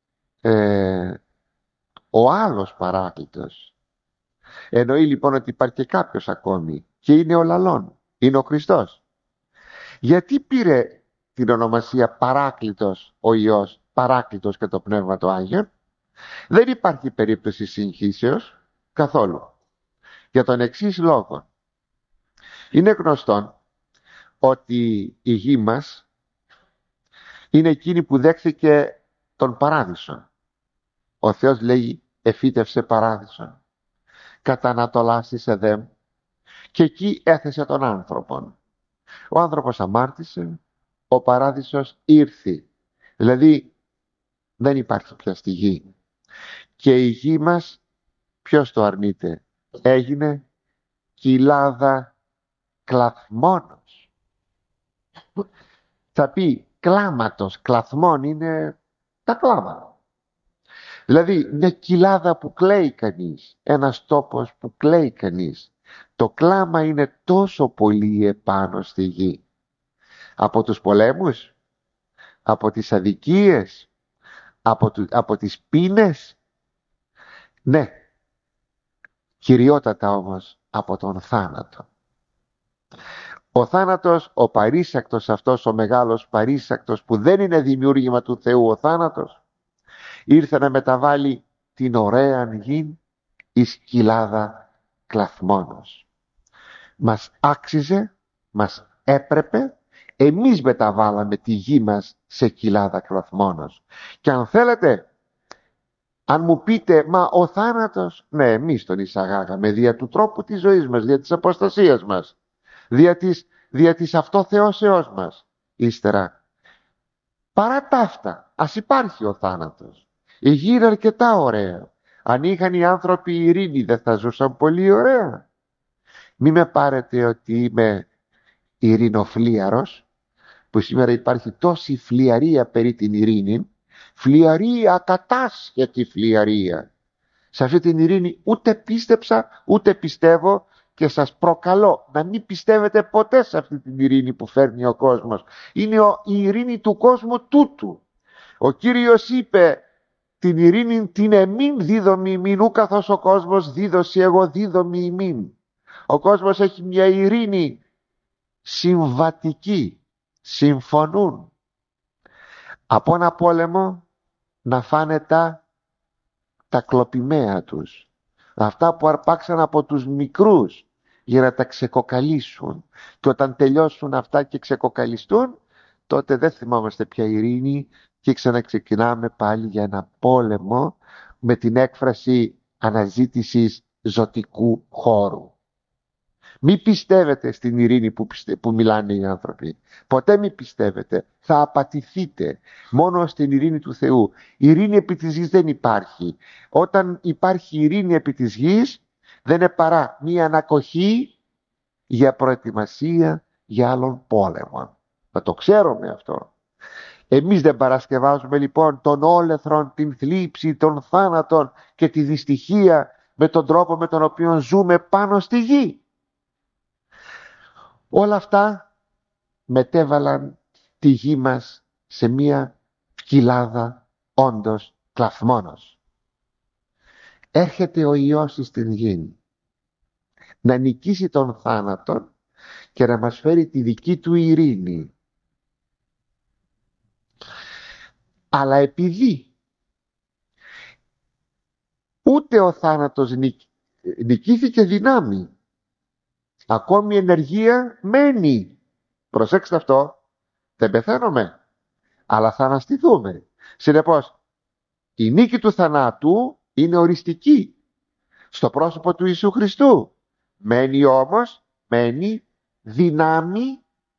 ο άλλος παράκλητος, εννοεί λοιπόν ότι υπάρχει και κάποιος ακόμη και είναι ο λαλών, είναι ο Χριστός. Γιατί πήρε την ονομασία παράκλητος ο Υιός, παράκλητος και το Πνεύμα το Άγιον? Δεν υπάρχει περίπτωση συγχύσεως καθόλου. Για τον εξής λόγο. Είναι γνωστόν ότι η γη μας είναι εκείνη που δέχθηκε τον παράδεισο. Ο Θεός λέγει εφύτευσε παράδεισο, κατά Ανατολάς της Εδέμ, και εκεί έθεσε τον άνθρωπον. Ο άνθρωπος αμάρτησε, ο παράδεισος ήρθε. Δηλαδή δεν υπάρχει πια στη γη. Και η γη μας, ποιος το αρνείται, έγινε κοιλάδα κλαθμόνος. Θα πει κλάματος, κλαθμόν είναι τα κλάματα. Δηλαδή μια κοιλάδα που κλαίει κανείς, ένας τόπος που κλαίει κανείς. Το κλάμα είναι τόσο πολύ επάνω στη γη. Από τους πολέμους, από τις αδικίες, από τις πείνες. Ναι, κυριότατα όμως από τον θάνατο. Ο θάνατος, ο παρήσακτος αυτός, ο μεγάλος παρήσακτος που δεν είναι δημιούργημα του Θεού, ο θάνατος, ήρθε να μεταβάλει την ωραία γη εις κοιλάδα κλαθμόνος. Μας άξιζε, μας έπρεπε, εμείς μεταβάλαμε τη γη μας σε κοιλάδα κλαθμόνος. Και αν θέλετε, Αν μου πείτε, μα ο θάνατος, ναι, εμείς τον εισαγάγαμε δια του τρόπου της ζωής μας, δια της αποστασίας μας, δια της αυτοθεώσεώς μας. Ύστερα, παρά τα αυτά, ας υπάρχει ο θάνατος. Η γη είναι αρκετά ωραία. Αν είχαν οι άνθρωποι ειρήνη, δεν θα ζούσαν πολύ ωραία? Μη με πάρετε ότι είμαι ειρηνοφλίαρος, που σήμερα υπάρχει τόση φλιαρία περί την ειρήνη, φλιαρία, ακατάσχετη φλιαρία. Σε αυτή την ειρήνη ούτε πίστεψα ούτε πιστεύω, και σας προκαλώ να μην πιστεύετε ποτέ σε αυτή την ειρήνη που φέρνει ο κόσμος. Είναι η ειρήνη του κόσμου τούτου. Ο Κύριος είπε, την ειρήνη την εμήν δίδομη ημίν, ου καθώς ο κόσμος δίδωση εγώ δίδομη ημίν. Ο κόσμος έχει μια ειρήνη συμβατική, συμφωνούν. Από ένα πόλεμο να φάνε τα κλοπημαία τους, αυτά που αρπάξαν από τους μικρούς για να τα ξεκοκαλίσουν, και όταν τελειώσουν αυτά και ξεκοκαλιστούν, τότε δεν θυμάμαστε πια ειρήνη και ξαναξεκινάμε πάλι για ένα πόλεμο με την έκφραση αναζήτησης ζωτικού χώρου. Μη πιστεύετε στην ειρήνη που μιλάνε οι άνθρωποι. Ποτέ μη πιστεύετε. Θα απατηθείτε. Μόνο στην ειρήνη του Θεού. Η ειρήνη επί της γης δεν υπάρχει. Όταν υπάρχει ειρήνη επί της γης, δεν είναι παρά μία ανακοχή για προετοιμασία για άλλων πόλεμων. Να το ξέρουμε αυτό. Εμείς δεν παρασκευάζουμε λοιπόν τον όλεθρον, την θλίψη, τον θάνατον και τη δυστυχία με τον τρόπο με τον οποίο ζούμε πάνω στη γη. Όλα αυτά μετέβαλαν τη γη μας σε μία κοιλάδα όντως κλαθμόνος. Έρχεται ο Υιός στην γη να νικήσει τον θάνατον και να μας φέρει τη δική του ειρήνη. Αλλά επειδή ούτε ο θάνατος νικήθηκε δυνάμει, ακόμη η ενεργεία μένει. Προσέξτε αυτό, δεν πεθαίνουμε, αλλά θα αναστηθούμε. Συνεπώς, η νίκη του θανάτου είναι οριστική στο πρόσωπο του Ιησού Χριστού. Μένει δυνάμει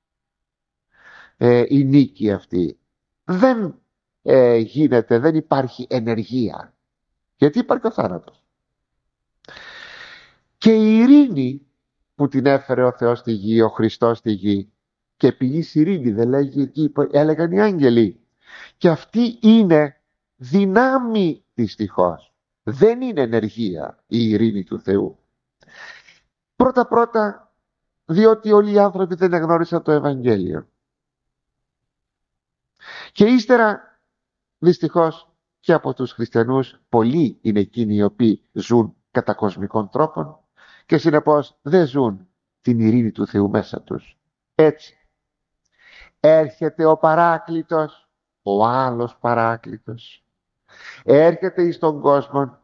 η νίκη αυτή. Δεν γίνεται, δεν υπάρχει ενεργεία, γιατί υπάρχει ο θάνατος. Και η ειρήνη που την έφερε ο Θεός στη γη, ο Χριστός στη γη, και πηγής ειρήνη δεν λέγει εκεί, έλεγαν οι άγγελοι, και αυτή είναι δυνάμει, δυστυχώς δεν είναι ενεργεία η ειρήνη του Θεού. Πρώτα διότι όλοι οι άνθρωποι δεν εγνώρισαν το Ευαγγέλιο, και ύστερα δυστυχώς και από τους χριστιανούς πολλοί είναι εκείνοι οι οποίοι ζουν κατά κοσμικών τρόπων και συνεπώς δεν ζουν την ειρήνη του Θεού μέσα τους. Έτσι έρχεται ο Παράκλητος, ο άλλος Παράκλητος, έρχεται εις τον κόσμο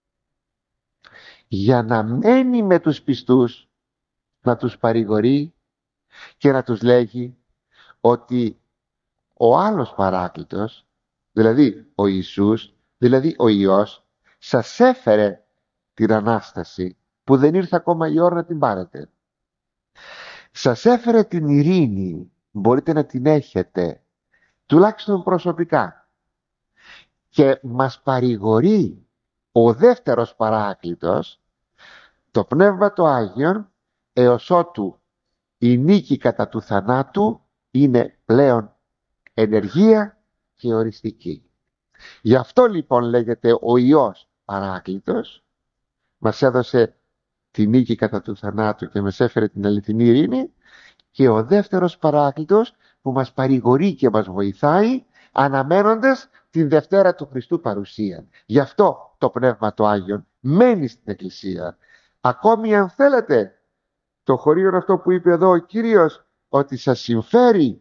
για να μένει με τους πιστούς, να τους παρηγορεί και να τους λέγει ότι ο άλλος Παράκλητος, δηλαδή ο Ιησούς, δηλαδή ο Υιός, σας έφερε την Ανάσταση που δεν ήρθε ακόμα η ώρα να την πάρετε. Σας έφερε την ειρήνη, μπορείτε να την έχετε, τουλάχιστον προσωπικά. Και μας παρηγορεί ο δεύτερος Παράκλητος, το Πνεύμα το Άγιον, έως ότου η νίκη κατά του θανάτου είναι πλέον ενεργεία και οριστική. Γι' αυτό λοιπόν λέγεται ο Υιός Παράκλητος, μας έδωσε τη νίκη κατά του θανάτου και μας έφερε την αληθινή ειρήνη, και ο δεύτερος Παράκλητος που μας παρηγορεί και μας βοηθάει αναμένοντας την Δευτέρα του Χριστού παρουσία. Γι' αυτό το Πνεύμα το Άγιον μένει στην Εκκλησία. Ακόμη αν θέλετε, το χωρίον αυτό που είπε εδώ ο Κύριος, ότι σας συμφέρει,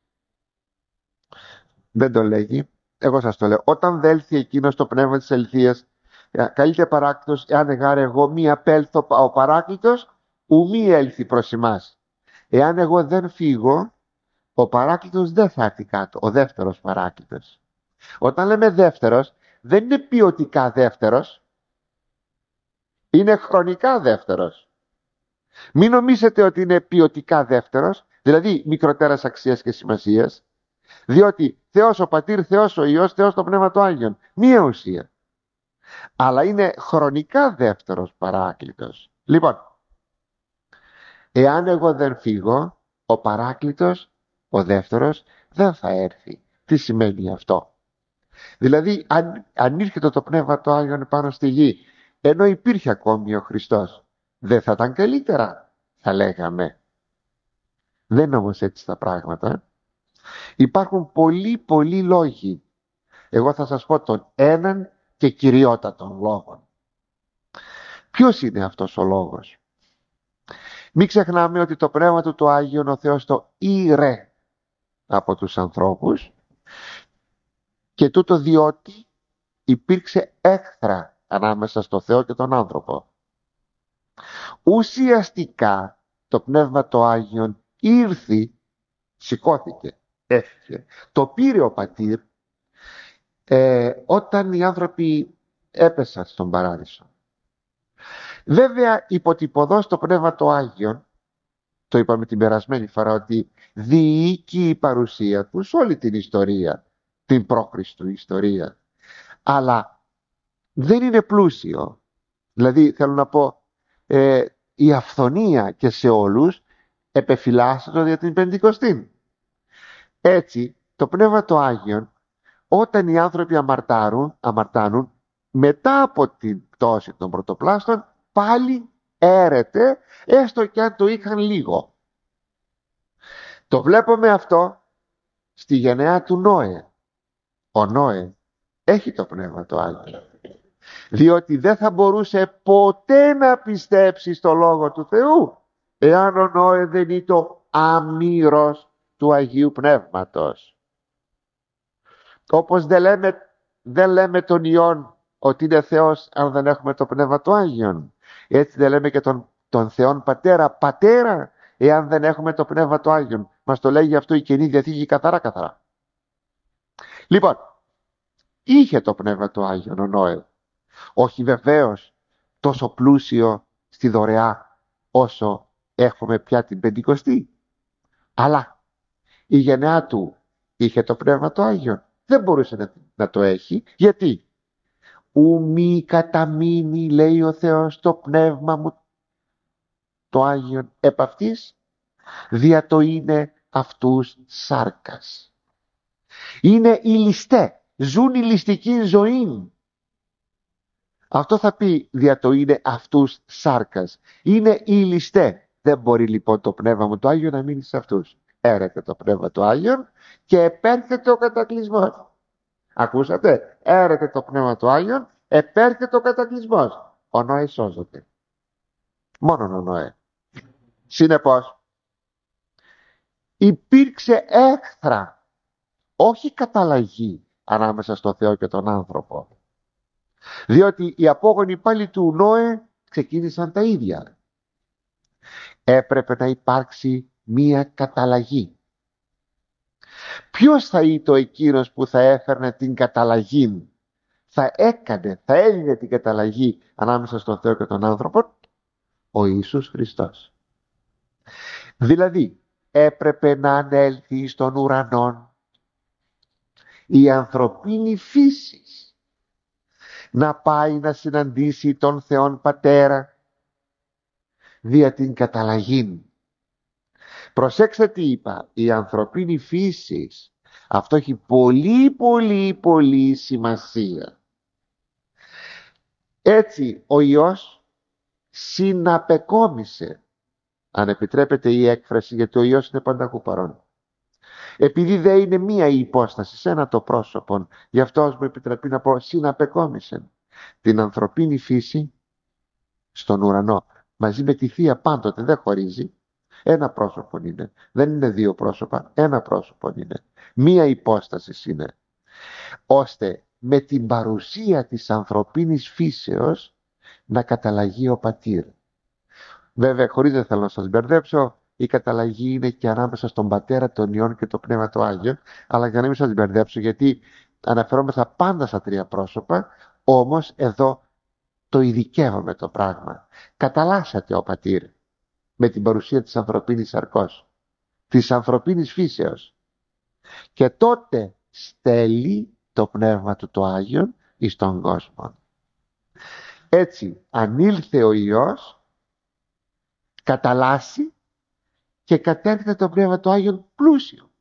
δεν το λέγει, εγώ σας το λέω, όταν δέλθει εκείνος το Πνεύμα της αληθείας, καλείται Παράκλητος, εάν εγάρε εγώ μη απέλθω ο Παράκλητος, ου μη έλθει προς εμάς. Εάν εγώ δεν φύγω, ο Παράκλητος δεν θα έρθει κάτω, ο δεύτερος Παράκλητος. Όταν λέμε δεύτερος, δεν είναι ποιοτικά δεύτερος, είναι χρονικά δεύτερος. Μην νομίζετε ότι είναι ποιοτικά δεύτερος, δηλαδή μικροτέρας αξίας και σημασίας, διότι Θεός ο Πατήρ, Θεός ο Υιός, Θεός το Πνεύμα το Άγιον, μία ουσία. Αλλά είναι χρονικά δεύτερος Παράκλητος. Λοιπόν, εάν εγώ δεν φύγω, ο Παράκλητος, ο δεύτερος, δεν θα έρθει. Τι σημαίνει αυτό? Δηλαδή, αν ήρχεται το Πνεύμα το Άγιον πάνω στη γη, ενώ υπήρχε ακόμη ο Χριστός, δεν θα ήταν καλύτερα, θα λέγαμε? Δεν είναι όμως έτσι τα πράγματα. Υπάρχουν πολλοί λόγοι. Εγώ θα σας πω τον έναν και κυριότατον λόγο. Ποιος είναι αυτός ο λόγος? Μην ξεχνάμε ότι το Πνεύμα του το Άγιον ο Θεός το ήρε από τους ανθρώπους, και τούτο διότι υπήρξε έχθρα ανάμεσα στο Θεό και τον άνθρωπο. Ουσιαστικά το Πνεύμα το Άγιον ήρθε, σηκώθηκε, έφυγε. Το πήρε ο Πατήρ όταν οι άνθρωποι έπεσαν στον Παράδεισο. Βέβαια υποτυπωδώς το Πνεύμα το Άγιον, το είπαμε την περασμένη φορά, ότι διοικεί η παρουσία του σε όλη την ιστορία, την πρόχριστου ιστορία, αλλά δεν είναι πλούσιο. Δηλαδή θέλω να πω, η αυθονία και σε όλους επεφυλάσσεται για την Πεντηκοστή. Έτσι το Πνεύμα το Άγιον, όταν οι άνθρωποι αμαρτάνουν, μετά από την πτώση των πρωτοπλάστων, πάλι έρεται, έστω και αν το είχαν λίγο. Το βλέπουμε αυτό στη γενεά του Νόε. Ο Νόε έχει το Πνεύμα το Άγιο, διότι δεν θα μπορούσε ποτέ να πιστέψει στο Λόγο του Θεού εάν ο Νόε δεν ήταν αμήρος του Αγίου Πνεύματος. Όπως δεν λέμε τον Υιόν ότι είναι Θεός αν δεν έχουμε το Πνεύμα του Άγιον, έτσι δεν λέμε και τον Θεόν Πατέρα εάν δεν έχουμε το Πνεύμα του Άγιον. Μας το λέγει αυτό η Καινή Διαθήκη καθαρά. Λοιπόν, είχε το Πνεύμα του Άγιον ο Νόε, όχι βεβαίως τόσο πλούσιο στη δωρεά όσο έχουμε πια την Πεντηκοστή, αλλά η γενεά του είχε το Πνεύμα του Άγιον, δεν μπορούσε να το έχει. Γιατί? Ου μη καταμείνει, λέει ο Θεός, το Πνεύμα μου το Άγιον επ' αυτής, δια το είναι αυτούς σάρκας. Είναι οι ληστέ, ζουν η ληστική ζωή. Αυτό θα πει δια το είναι αυτούς σάρκας. Είναι οι ληστέ. Δεν μπορεί λοιπόν το Πνεύμα μου το Άγιο να μείνει σε αυτούς. Έρεται το Πνεύμα του Άγιον και επέρχεται ο κατακλυσμός. Ακούσατε? Έρεται το Πνεύμα του Άγιον, επέρχεται ο κατακλυσμός. Ο Νόε σώζεται. Μόνον ο Νόε. Συνεπώς, υπήρξε έχθρα, όχι καταλλαγή ανάμεσα στο Θεό και τον άνθρωπο. Διότι οι απόγονοι πάλι του Νόε ξεκίνησαν τα ίδια. Έπρεπε να υπάρξει μία καταλλαγή. Ποιος θα ήταν εκείνος που θα έφερνε την καταλλαγή, θα έλυνε την καταλλαγή ανάμεσα στον Θεό και τον άνθρωπο? Ο Ιησούς Χριστός. Δηλαδή έπρεπε να ανέλθει στον ουρανό η ανθρωπίνη φύση, να πάει να συναντήσει τον Θεόν Πατέρα δια την καταλλαγή. Προσέξτε τι είπα, η ανθρωπίνη φύση. Αυτό έχει πολύ σημασία. Έτσι ο Υιός συναπεκόμισε, αν επιτρέπετε η έκφραση, γιατί ο Υιός είναι πανταχού παρόν. Επειδή δεν είναι μία η υπόσταση σε ένα το πρόσωπο, γι' αυτό μου επιτρέπει να πω συναπεκόμισε την ανθρωπίνη φύση στον ουρανό. Μαζί με τη Θεία πάντοτε, δεν χωρίζει. Ένα πρόσωπο είναι. Δεν είναι δύο πρόσωπα, ένα πρόσωπο είναι. Μία υπόσταση είναι. Ώστε με την παρουσία της ανθρωπίνης φύσεως να καταλλαγεί ο Πατήρ. Βέβαια, χωρίς δεν θέλω να σας μπερδέψω, η καταλλαγή είναι και ανάμεσα στον Πατέρα, τον Υιόν και το Πνεύμα το Άγιο, αλλά για να μην σας μπερδέψω, γιατί αναφερόμεθα πάντα στα τρία πρόσωπα, όμως εδώ το ειδικεύομαι το πράγμα. Καταλλάσσεται ο πατήρ με την παρουσία της ανθρωπίνης σαρκός, της ανθρωπίνης φύσεως, και τότε στέλνει το Πνεύμα του το Άγιον εις τον κόσμο. Έτσι ανήλθε ο Υιός, καταλλάσσει και κατέρχεται το Πνεύμα του Άγιον πλούσιο.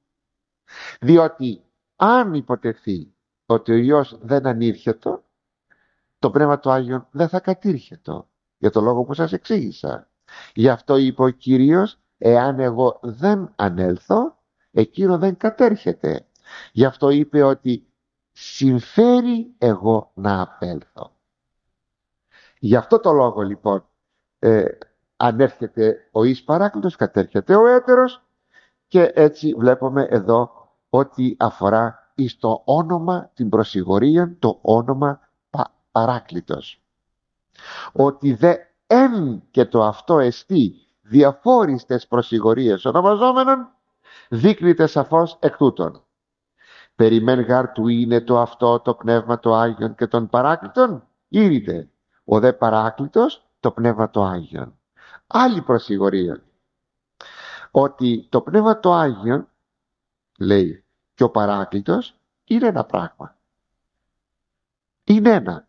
Διότι αν υποτεθεί ότι ο Υιός δεν ανήρχεται, το Πνεύμα του Άγιον δεν θα κατήρχεται, για το λόγο που σας εξήγησα. Γι' αυτό είπε ο Κύριος, εάν εγώ δεν ανέλθω, εκείνο δεν κατέρχεται. Γι' αυτό είπε ότι συμφέρει εγώ να απέλθω. Γι' αυτό το λόγο λοιπόν αν έρχεται ο εις παράκλητος, κατέρχεται ο έτερος, και έτσι βλέπουμε εδώ ότι αφορά εις το όνομα, την προσηγορία, το όνομα παράκλητος. Ότι δε εν και το αυτό εστί διαφόριστες προσηγορίες ονομαζόμενων, δείχνεται σαφώς εκ τούτων. Περιμέν γάρ του είναι το αυτό το Πνεύμα το Άγιον και των παράκλητων, ήρυτε ο δε παράκλητος το Πνεύμα το Άγιον. Άλλη προσηγορία, ότι το Πνεύμα το Άγιον, λέει, και ο παράκλητος είναι ένα πράγμα. Είναι ένα.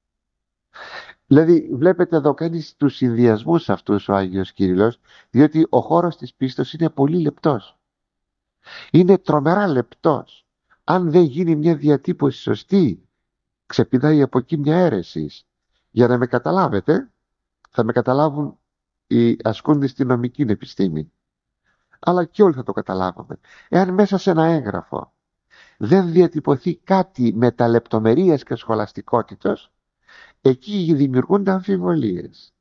Δηλαδή βλέπετε εδώ κάνει τους συνδυασμούς αυτούς ο Άγιος Κύριλλος, διότι ο χώρος της πίστος είναι πολύ λεπτός. Είναι τρομερά λεπτός. Αν δεν γίνει μια διατύπωση σωστή, ξεπηδάει από εκεί μια αίρεση. Για να με καταλάβετε, θα με καταλάβουν οι ασκούντες στη νομική επιστήμη, αλλά και όλοι θα το καταλάβαμε. Εάν μέσα σε ένα έγγραφο δεν διατυπωθεί κάτι με τα λεπτομερίας και σχολαστικότητος, εκεί δημιουργούνται αμφιβολίες.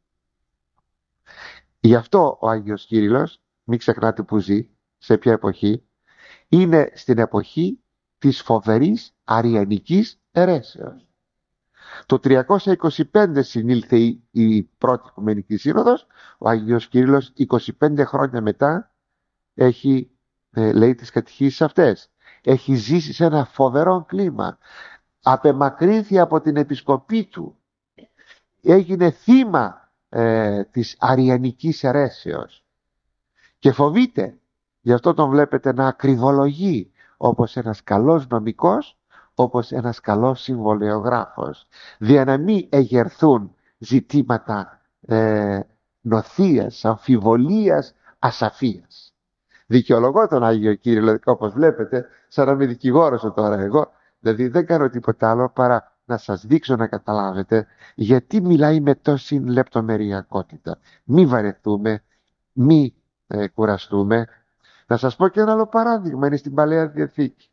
Γι' αυτό ο Άγιος Κύριλλος, μην ξεχνάτε που ζει, σε ποια εποχή, είναι στην εποχή της φοβερής αριανικής αιρέσεως. Το 325 συνήλθε η πρώτη Οικουμενική Σύνοδος, ο Άγιος Κύριλλος 25 χρόνια μετά έχει, λέει, τις κατηχήσεις αυτές. Έχει ζήσει σε ένα φοβερό κλίμα, απεμακρύνθη από την επισκοπή του, έγινε θύμα της αριανικής αιρέσεως και φοβείται. Γι' αυτό τον βλέπετε να ακριβολογεί, όπως ένας καλός νομικός, όπως ένας καλός συμβολιογράφος, για να μην εγερθούν ζητήματα νοθείας, αμφιβολίας, ασαφίας. Δικαιολογώ τον Άγιο Κύριλλο, όπως βλέπετε, σαν να είμαι δικηγόρος τώρα εγώ, δηλαδή δεν κάνω τίποτα άλλο παρά να σας δείξω να καταλάβετε γιατί μιλάει με τόση λεπτομεριακότητα. Μη βαρεθούμε, μη κουραστούμε. Να σας πω και ένα άλλο παράδειγμα, είναι στην Παλαιά Διαθήκη.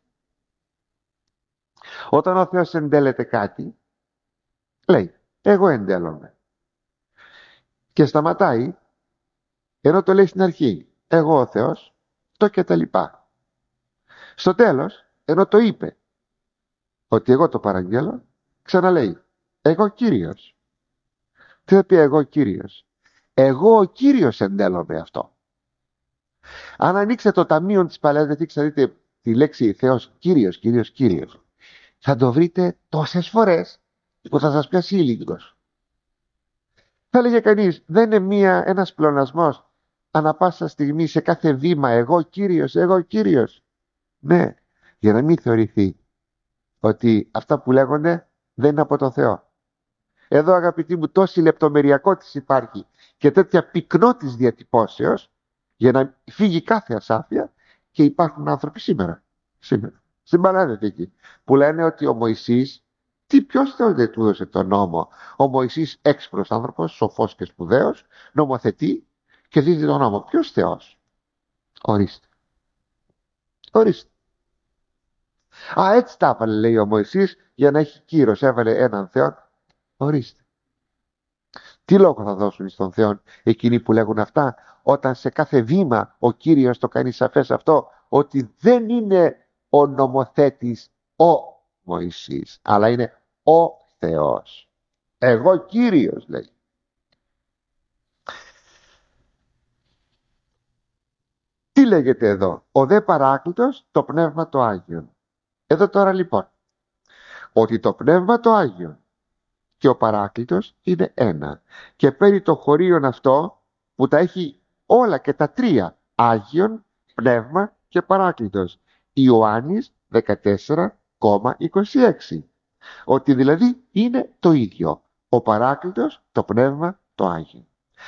Όταν ο Θεός εντέλεται κάτι, λέει, εγώ εντέλομαι. Και σταματάει, ενώ το λέει στην αρχή, εγώ ο Θεός, το και τα λοιπά. Στο τέλος, ενώ το είπε, ότι εγώ το παραγγέλω, ξαναλέει, εγώ Κύριος. Τι θα πει εγώ Κύριος? Εγώ ο Κύριος εντέλομαι αυτό. Αν ανοίξετε το ταμείο της Παλαιάς Διαθήκης, θα δείτε τη λέξη Θεός Κύριος, Κύριος, Κύριος. Θα το βρείτε τόσες φορές που θα σας πιάσει ήλιγκος. Θα έλεγε κανείς, δεν είναι ένας πλεονασμός ανά πάσα στιγμή, σε κάθε βήμα, εγώ Κύριος, εγώ Κύριος? Ναι, για να μην θεωρηθεί ότι αυτά που λέγονται δεν είναι από τον Θεό. Εδώ, αγαπητοί μου, τόση λεπτομεριακότητα υπάρχει και τέτοια πυκνότης διατυπώσεως, για να φύγει κάθε ασάφεια, και υπάρχουν άνθρωποι σήμερα στην Παλαιά Διαθήκη, που λένε ότι ο Μωυσής, ποιος Θεός δεν του έδωσε τον νόμο? Ο Μωυσής, έξυπνος άνθρωπος, σοφός και σπουδαίος, νομοθετεί και δίδει τον νόμο. Ποιος Θεός? Ορίστε. Ορίστε. Α, έτσι τα έβαλε, λέει ο Μωυσής, για να έχει κύρος. Έβαλε έναν Θεό. Ορίστε. Τι λόγο θα δώσουν στον Θεό εκείνοι που λέγουν αυτά, όταν σε κάθε βήμα ο Κύριος το κάνει σαφές αυτό, ότι δεν είναι ο νομοθέτης ο Μωυσής, αλλά είναι ο Θεός. Εγώ Κύριος, λέει. Τι λέγεται εδώ? Ο δε παράκλητος, το Πνεύμα το Άγιον. Εδώ τώρα λοιπόν, ότι το Πνεύμα το Άγιο και ο Παράκλητος είναι ένα, και παίρνει το χωρίον αυτό που τα έχει όλα και τα τρία, Άγιον, Πνεύμα και Παράκλητος. Ιωάννης 14,26. Ότι δηλαδή είναι το ίδιο, ο Παράκλητος, το Πνεύμα το Άγιο.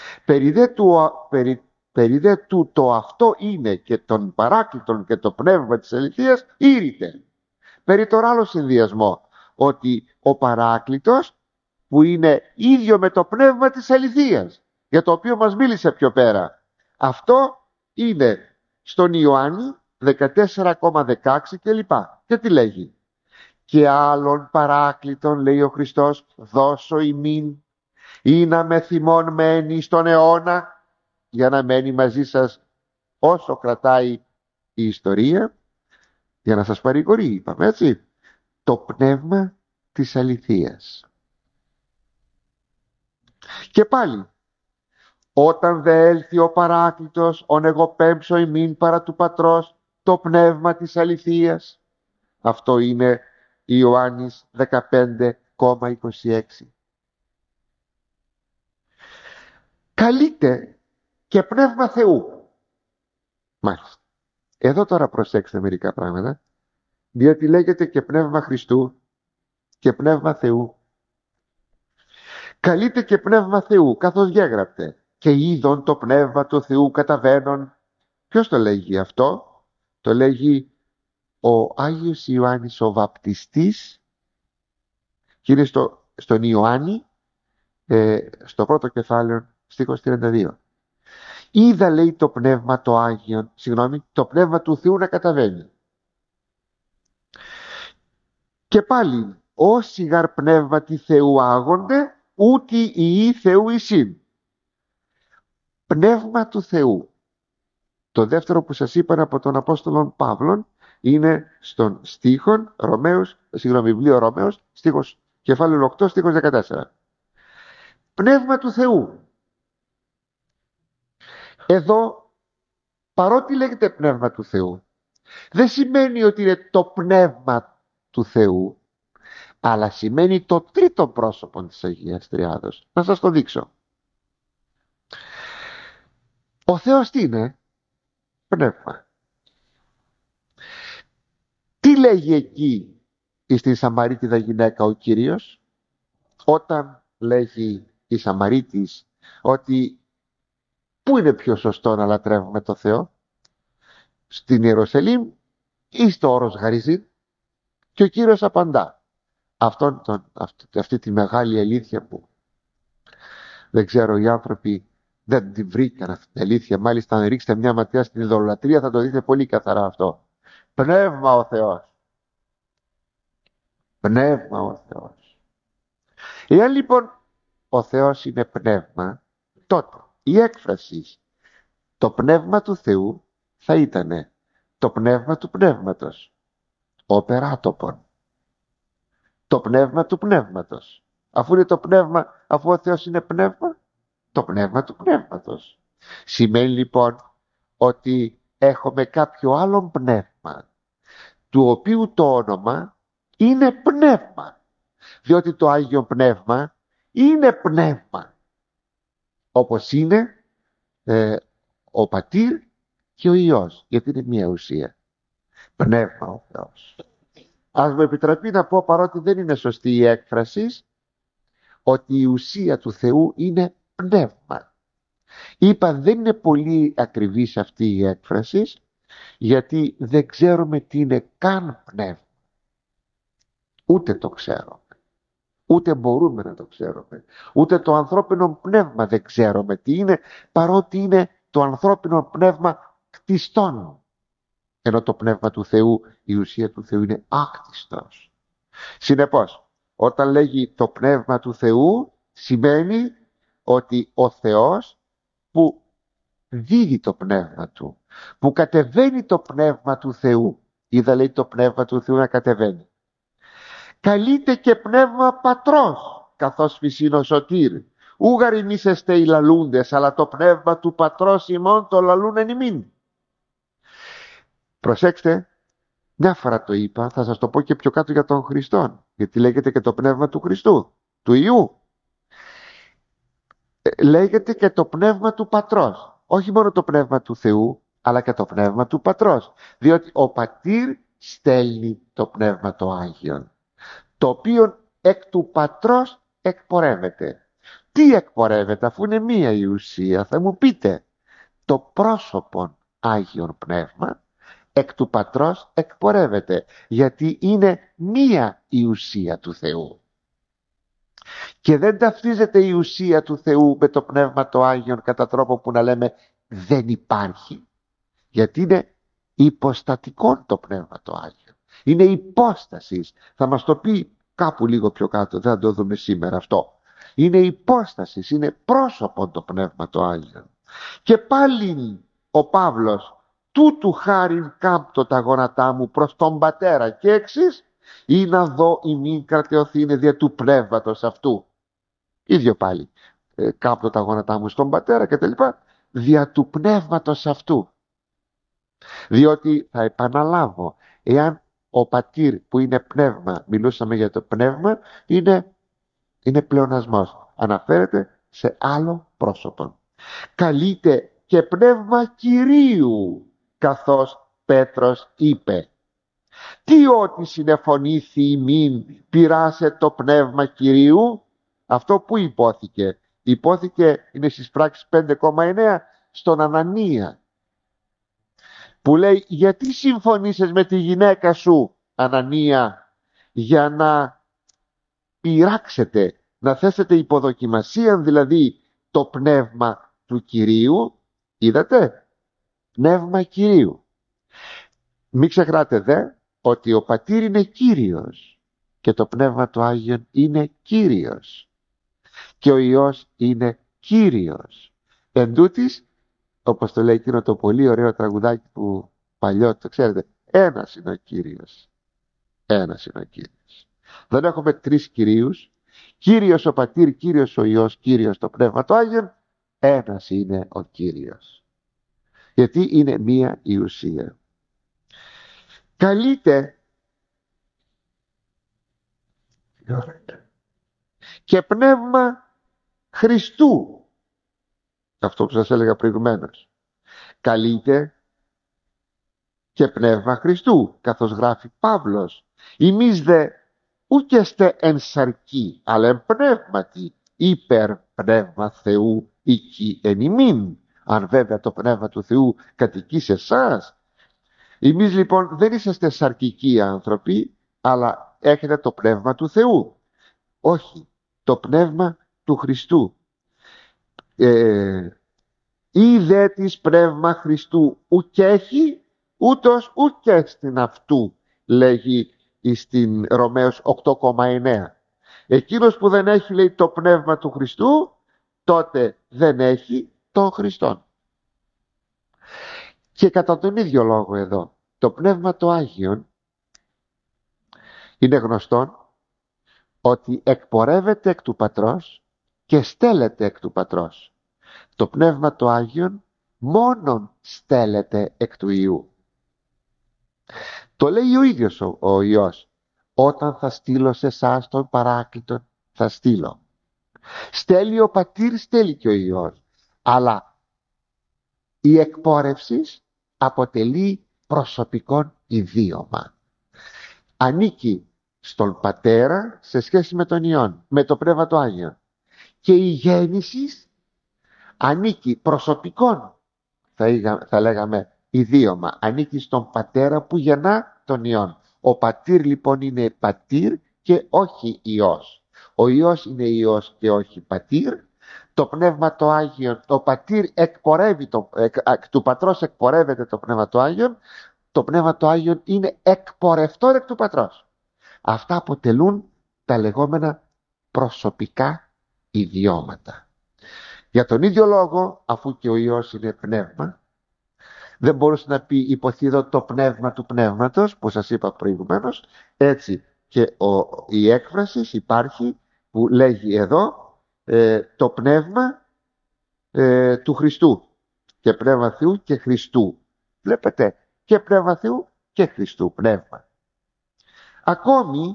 Περί δε του το αυτό είναι και των Παράκλητων και το Πνεύμα της αληθείας ήρυτε. Περί τον άλλο συνδυασμό, ότι ο Παράκλητος που είναι ίδιο με το Πνεύμα της αληθείας, για το οποίο μας μίλησε πιο πέρα, αυτό είναι στον Ιωάννη 14,16 κλπ. Και τι λέγει? Και άλλων Παράκλητων, λέει ο Χριστός, δώσω ημίν, ή να με θυμών μένει στον αιώνα, για να μένει μαζί σας όσο κρατάει η ιστορία, για να σας παρηγορεί, είπαμε έτσι, το Πνεύμα της αληθείας. Και πάλι, όταν δε έλθει ο Παράκλητος, ον εγώ πέμψω ημίν παρά του Πατρός, το Πνεύμα της αληθείας. Αυτό είναι Ιωάννης 15,26. Καλείται και Πνεύμα Θεού. Μάλιστα. Εδώ τώρα προσέξτε μερικά πράγματα, διότι λέγεται και Πνεύμα Χριστού και Πνεύμα Θεού. Καλείται και Πνεύμα Θεού, καθώς διέγραπτε, και είδον το Πνεύμα του Θεού καταβαίνον. Ποιος το λέγει αυτό? Το λέγει ο Άγιος Ιωάννης ο Βαπτιστής, και είναι στον Ιωάννη, στο πρώτο κεφάλαιο, στίχος 32. Είδα, λέει, το Πνεύμα το Άγιον, το Πνεύμα του Θεού να καταβαίνει. Και πάλι, όσοι γαρ πνεύματι Θεού άγονται, ούτι ιη Θεού εισήν. Πνεύμα του Θεού. Το δεύτερο που σας είπαν από τον Απόστολον Παύλον είναι στον στίχον βιβλίο Ρωμαίος, κεφάλαιο 8, στίχος 14. Πνεύμα του Θεού. Εδώ, παρότι λέγεται Πνεύμα του Θεού, δεν σημαίνει ότι είναι το Πνεύμα του Θεού, αλλά σημαίνει το τρίτο πρόσωπο της Αγίας Τριάδος. Να σας το δείξω. Ο Θεός τι είναι? Πνεύμα. Τι λέγει εκεί στην Σαμαρίτιδα γυναίκα ο Κύριος, όταν λέγει η Σαμαρίτης ότι πού είναι πιο σωστό να λατρεύουμε το Θεό, στην Ιερουσαλήμ ή στο όρος Γαριζήν? Και ο Κύριος απαντά αυτή τη μεγάλη αλήθεια που δεν ξέρω, οι άνθρωποι δεν την βρήκαν αυτή την αλήθεια. Μάλιστα, αν ρίξετε μια ματιά στην ειδωλολατρία θα το δείτε πολύ καθαρά αυτό. Πνεύμα ο Θεός. Πνεύμα ο Θεός. Εάν λοιπόν ο Θεός είναι πνεύμα, τότε η έκφραση το πνεύμα του Θεού θα ήταν το πνεύμα του πνεύματος, ο περάτοπον, το πνεύμα του πνεύματος. Αφού είναι το πνεύμα, αφού ο Θεός είναι πνεύμα, το πνεύμα του πνεύματος. Σημαίνει λοιπόν ότι έχουμε κάποιο άλλο πνεύμα, του οποίου το όνομα είναι πνεύμα, διότι το Άγιο Πνεύμα είναι πνεύμα, όπως είναι ο Πατήρ και ο Υιός, γιατί είναι μία ουσία. Πνεύμα ο Θεός. Ας μου επιτραπεί να πω, παρότι δεν είναι σωστή η έκφραση, ότι η ουσία του Θεού είναι πνεύμα. Είπα, δεν είναι πολύ ακριβής αυτή η έκφραση, γιατί δεν ξέρουμε τι είναι καν πνεύμα. Ούτε το ξέρουμε. Ούτε μπορούμε να το ξέρουμε. Ούτε το ανθρώπινο πνεύμα δεν ξέρουμε τι είναι, παρότι είναι το ανθρώπινο πνεύμα κτιστόν. Ενώ το πνεύμα του Θεού, η ουσία του Θεού είναι άκτιστος. Συνεπώς, όταν λέγει το πνεύμα του Θεού, σημαίνει ότι ο Θεός που δίδει το πνεύμα του, που κατεβαίνει το πνεύμα του Θεού, είδα, λέει, το πνεύμα του Θεού να κατεβαίνει. Καλείται και πνεύμα πατρός, καθώς φυσίν ο σωτήρ. Ούγαρ ημείς εστε οι λαλούντες, αλλά το πνεύμα του πατρός ημών το λαλούν εν ημίν. Προσέξτε, Μια φορά το είπα, θα σας το πω και πιο κάτω για τον Χριστόν, γιατί λέγεται και το πνεύμα του Χριστού, του Υιού. Λέγεται και το πνεύμα του Πατρός. Όχι μόνο το πνεύμα του Θεού, αλλά και το πνεύμα του Πατρός. Διότι ο Πατήρ στέλνει το πνεύμα το Άγιον, το οποίο εκ του Πατρός εκπορεύεται. Τι εκπορεύεται, αφού είναι μία η ουσία? Θα μου πείτε, το πρόσωπον Άγιον Πνεύμα εκ του Πατρός εκπορεύεται, γιατί είναι μία η ουσία του Θεού. Και δεν ταυτίζεται η ουσία του Θεού με το Πνεύμα το Άγιον κατά τρόπο που να λέμε δεν υπάρχει, γιατί είναι υποστατικό το Πνεύμα το Άγιον. Είναι υπόστασης. Θα μας το πει κάπου λίγο πιο κάτω, δεν θα το δούμε σήμερα αυτό. Είναι υπόστασης, είναι πρόσωπο το Πνεύμα το Άγιον. Και πάλι ο Παύλος, τούτου χάριν κάμπτω τα γόνατά μου προς τον Πατέρα και εξής, ή να δω ημίν κρατεωθήνε δια του πνεύματος αυτού. Ίδιο πάλι, κάμπτω τα γόνατά μου στον Πατέρα και τα λοιπά, δια του πνεύματος αυτού. Διότι θα επαναλάβω, εάν ο πατήρ που είναι πνεύμα, μιλούσαμε για το πνεύμα, είναι πλεονασμός, αναφέρεται σε άλλο πρόσωπο. Καλείται και πνεύμα Κυρίου, καθώς Πέτρος είπε, τι ότι συνεφωνήθη ημίν πειράσε το πνεύμα Κυρίου. Αυτό που υπόθηκε? Υπόθηκε, είναι στις πράξεις 5,9, στον Ανανία, που λέει, γιατί συμφωνήσες με τη γυναίκα σου, Ανανία, για να πειράξετε, να θέσετε υποδοκιμασία, δηλαδή το πνεύμα του Κυρίου? Είδατε, πνεύμα Κυρίου. Μην ξεχνάτε δε ότι ο πατήρ είναι Κύριος και το πνεύμα του Άγιον είναι Κύριος και ο Υιός είναι Κύριος. Εν τούτοις, όπως το λέει εκείνο το πολύ ωραίο τραγουδάκι που παλιό, το ξέρετε, ένας είναι ο Κύριος. Ένας είναι ο Κύριος. Δεν έχουμε τρεις Κυρίους. Κύριος ο πατήρ, Κύριος ο Υιός, Κύριος το πνεύμα του Άγιον. Ένας είναι ο Κύριος. Γιατί είναι μία η ουσία. Καλείται και πνεύμα Χριστού. Αυτό που σας έλεγα προηγουμένως. Καλείται και πνεύμα Χριστού, καθώς γράφει Παύλος. Εμείς δε ούκεστε εν σαρκή, αλλά εν πνεύματι, υπερ πνεύμα Θεού οίκη εν ημίν. Αν βέβαια το πνεύμα του Θεού κατοικεί σε εσάς. Εμείς λοιπόν δεν είσαστε σαρκικοί άνθρωποι, αλλά έχετε το πνεύμα του Θεού. Όχι, το πνεύμα του Χριστού. Ή δε της πνεύμα Χριστού ουκέχει, ούτως ουκέ στην αυτού, λέγει στην Ρωμαίους 8,9. Εκείνος που δεν έχει, λέει, το πνεύμα του Χριστού, τότε δεν έχει τον Χριστόν. Και κατά τον ίδιο λόγο εδώ, το πνεύμα το Άγιον είναι γνωστόν ότι εκπορεύεται εκ του Πατρός και στέλνεται εκ του Πατρός. Το πνεύμα το Άγιον μόνον στέλνεται εκ του Υιού. Το λέει ο ίδιος ο Υιός, όταν θα στείλω σε εσάς τον Παράκλητον, θα στείλω. Στέλνει ο Πατήρ, στέλνει και ο Υιός, αλλά η εκπόρευση αποτελεί προσωπικό ιδίωμα. Ανήκει στον Πατέρα σε σχέση με τον Υιόν, με το Πνεύμα το Άγιο. Και η γέννηση ανήκει προσωπικών, θα λέγαμε, ιδίωμα. Ανήκει στον Πατέρα που γεννά τον Υιόν. Ο Πατήρ λοιπόν είναι Πατήρ και όχι Υιός. Ο Υιός είναι Υιός και όχι Πατήρ. Το Πνεύμα το Άγιο, το Πατήρ εκπορεύει, του Πατρός εκπορεύεται το Πνεύμα το Άγιο. Το Πνεύμα το Άγιο είναι εκπορευτό εκ του Πατρός. Αυτά αποτελούν τα λεγόμενα προσωπικά ιδιώματα. Για τον ίδιο λόγο, αφού και ο Υιός είναι πνεύμα, δεν μπορούσε να πει υποθέτω το πνεύμα του πνεύματος, που σας είπα προηγουμένως. Έτσι και η έκφραση υπάρχει που λέγει εδώ το πνεύμα του Χριστού, και πνεύμα Θεού και Χριστού. Βλέπετε, και πνεύμα Θεού και Χριστού πνεύμα. Ακόμη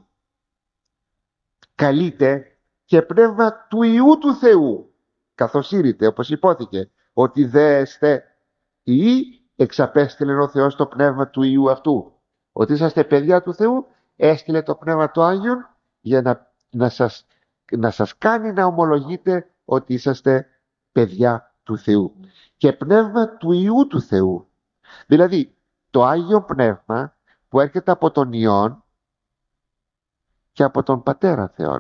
καλείται και πνεύμα του Υιού του Θεού, καθώς ήρθε, όπως υπόθηκε, ότι δέστε ή εξαπέστειλε ο Θεός το πνεύμα του Υιού αυτού. Ότι είσαστε παιδιά του Θεού, έστειλε το πνεύμα του Άγιον για να σας κάνει να ομολογείτε ότι είσαστε παιδιά του Θεού. Και πνεύμα του Υιού του Θεού. Δηλαδή το Άγιο Πνεύμα που έρχεται από τον Υιόν και από τον Πατέρα Θεόν.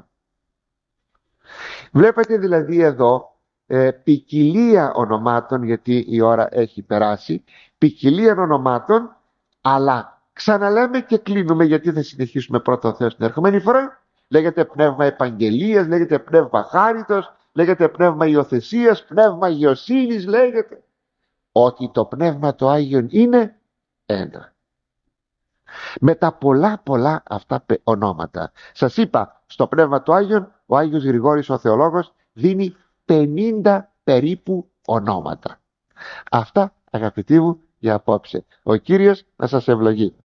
Βλέπετε δηλαδή εδώ ποικιλία ονομάτων, γιατί η ώρα έχει περάσει, ποικιλία ονομάτων, αλλά ξαναλέμε και κλείνουμε, γιατί θα συνεχίσουμε πρώτα ο Θεός την ερχομένη φορά. Λέγεται πνεύμα επαγγελίας, λέγεται πνεύμα χάριτος, λέγεται πνεύμα υιοθεσίας, πνεύμα αγιοσύνης, λέγεται. Ότι το πνεύμα το Άγιον είναι ένα. Με τα πολλά αυτά ονόματα. Σας είπα, στο πνεύμα του Άγιον, ο Άγιος Γρηγόρης ο θεολόγος δίνει 50 περίπου ονόματα. Αυτά, αγαπητοί μου, για απόψε. Ο Κύριος να σας ευλογεί.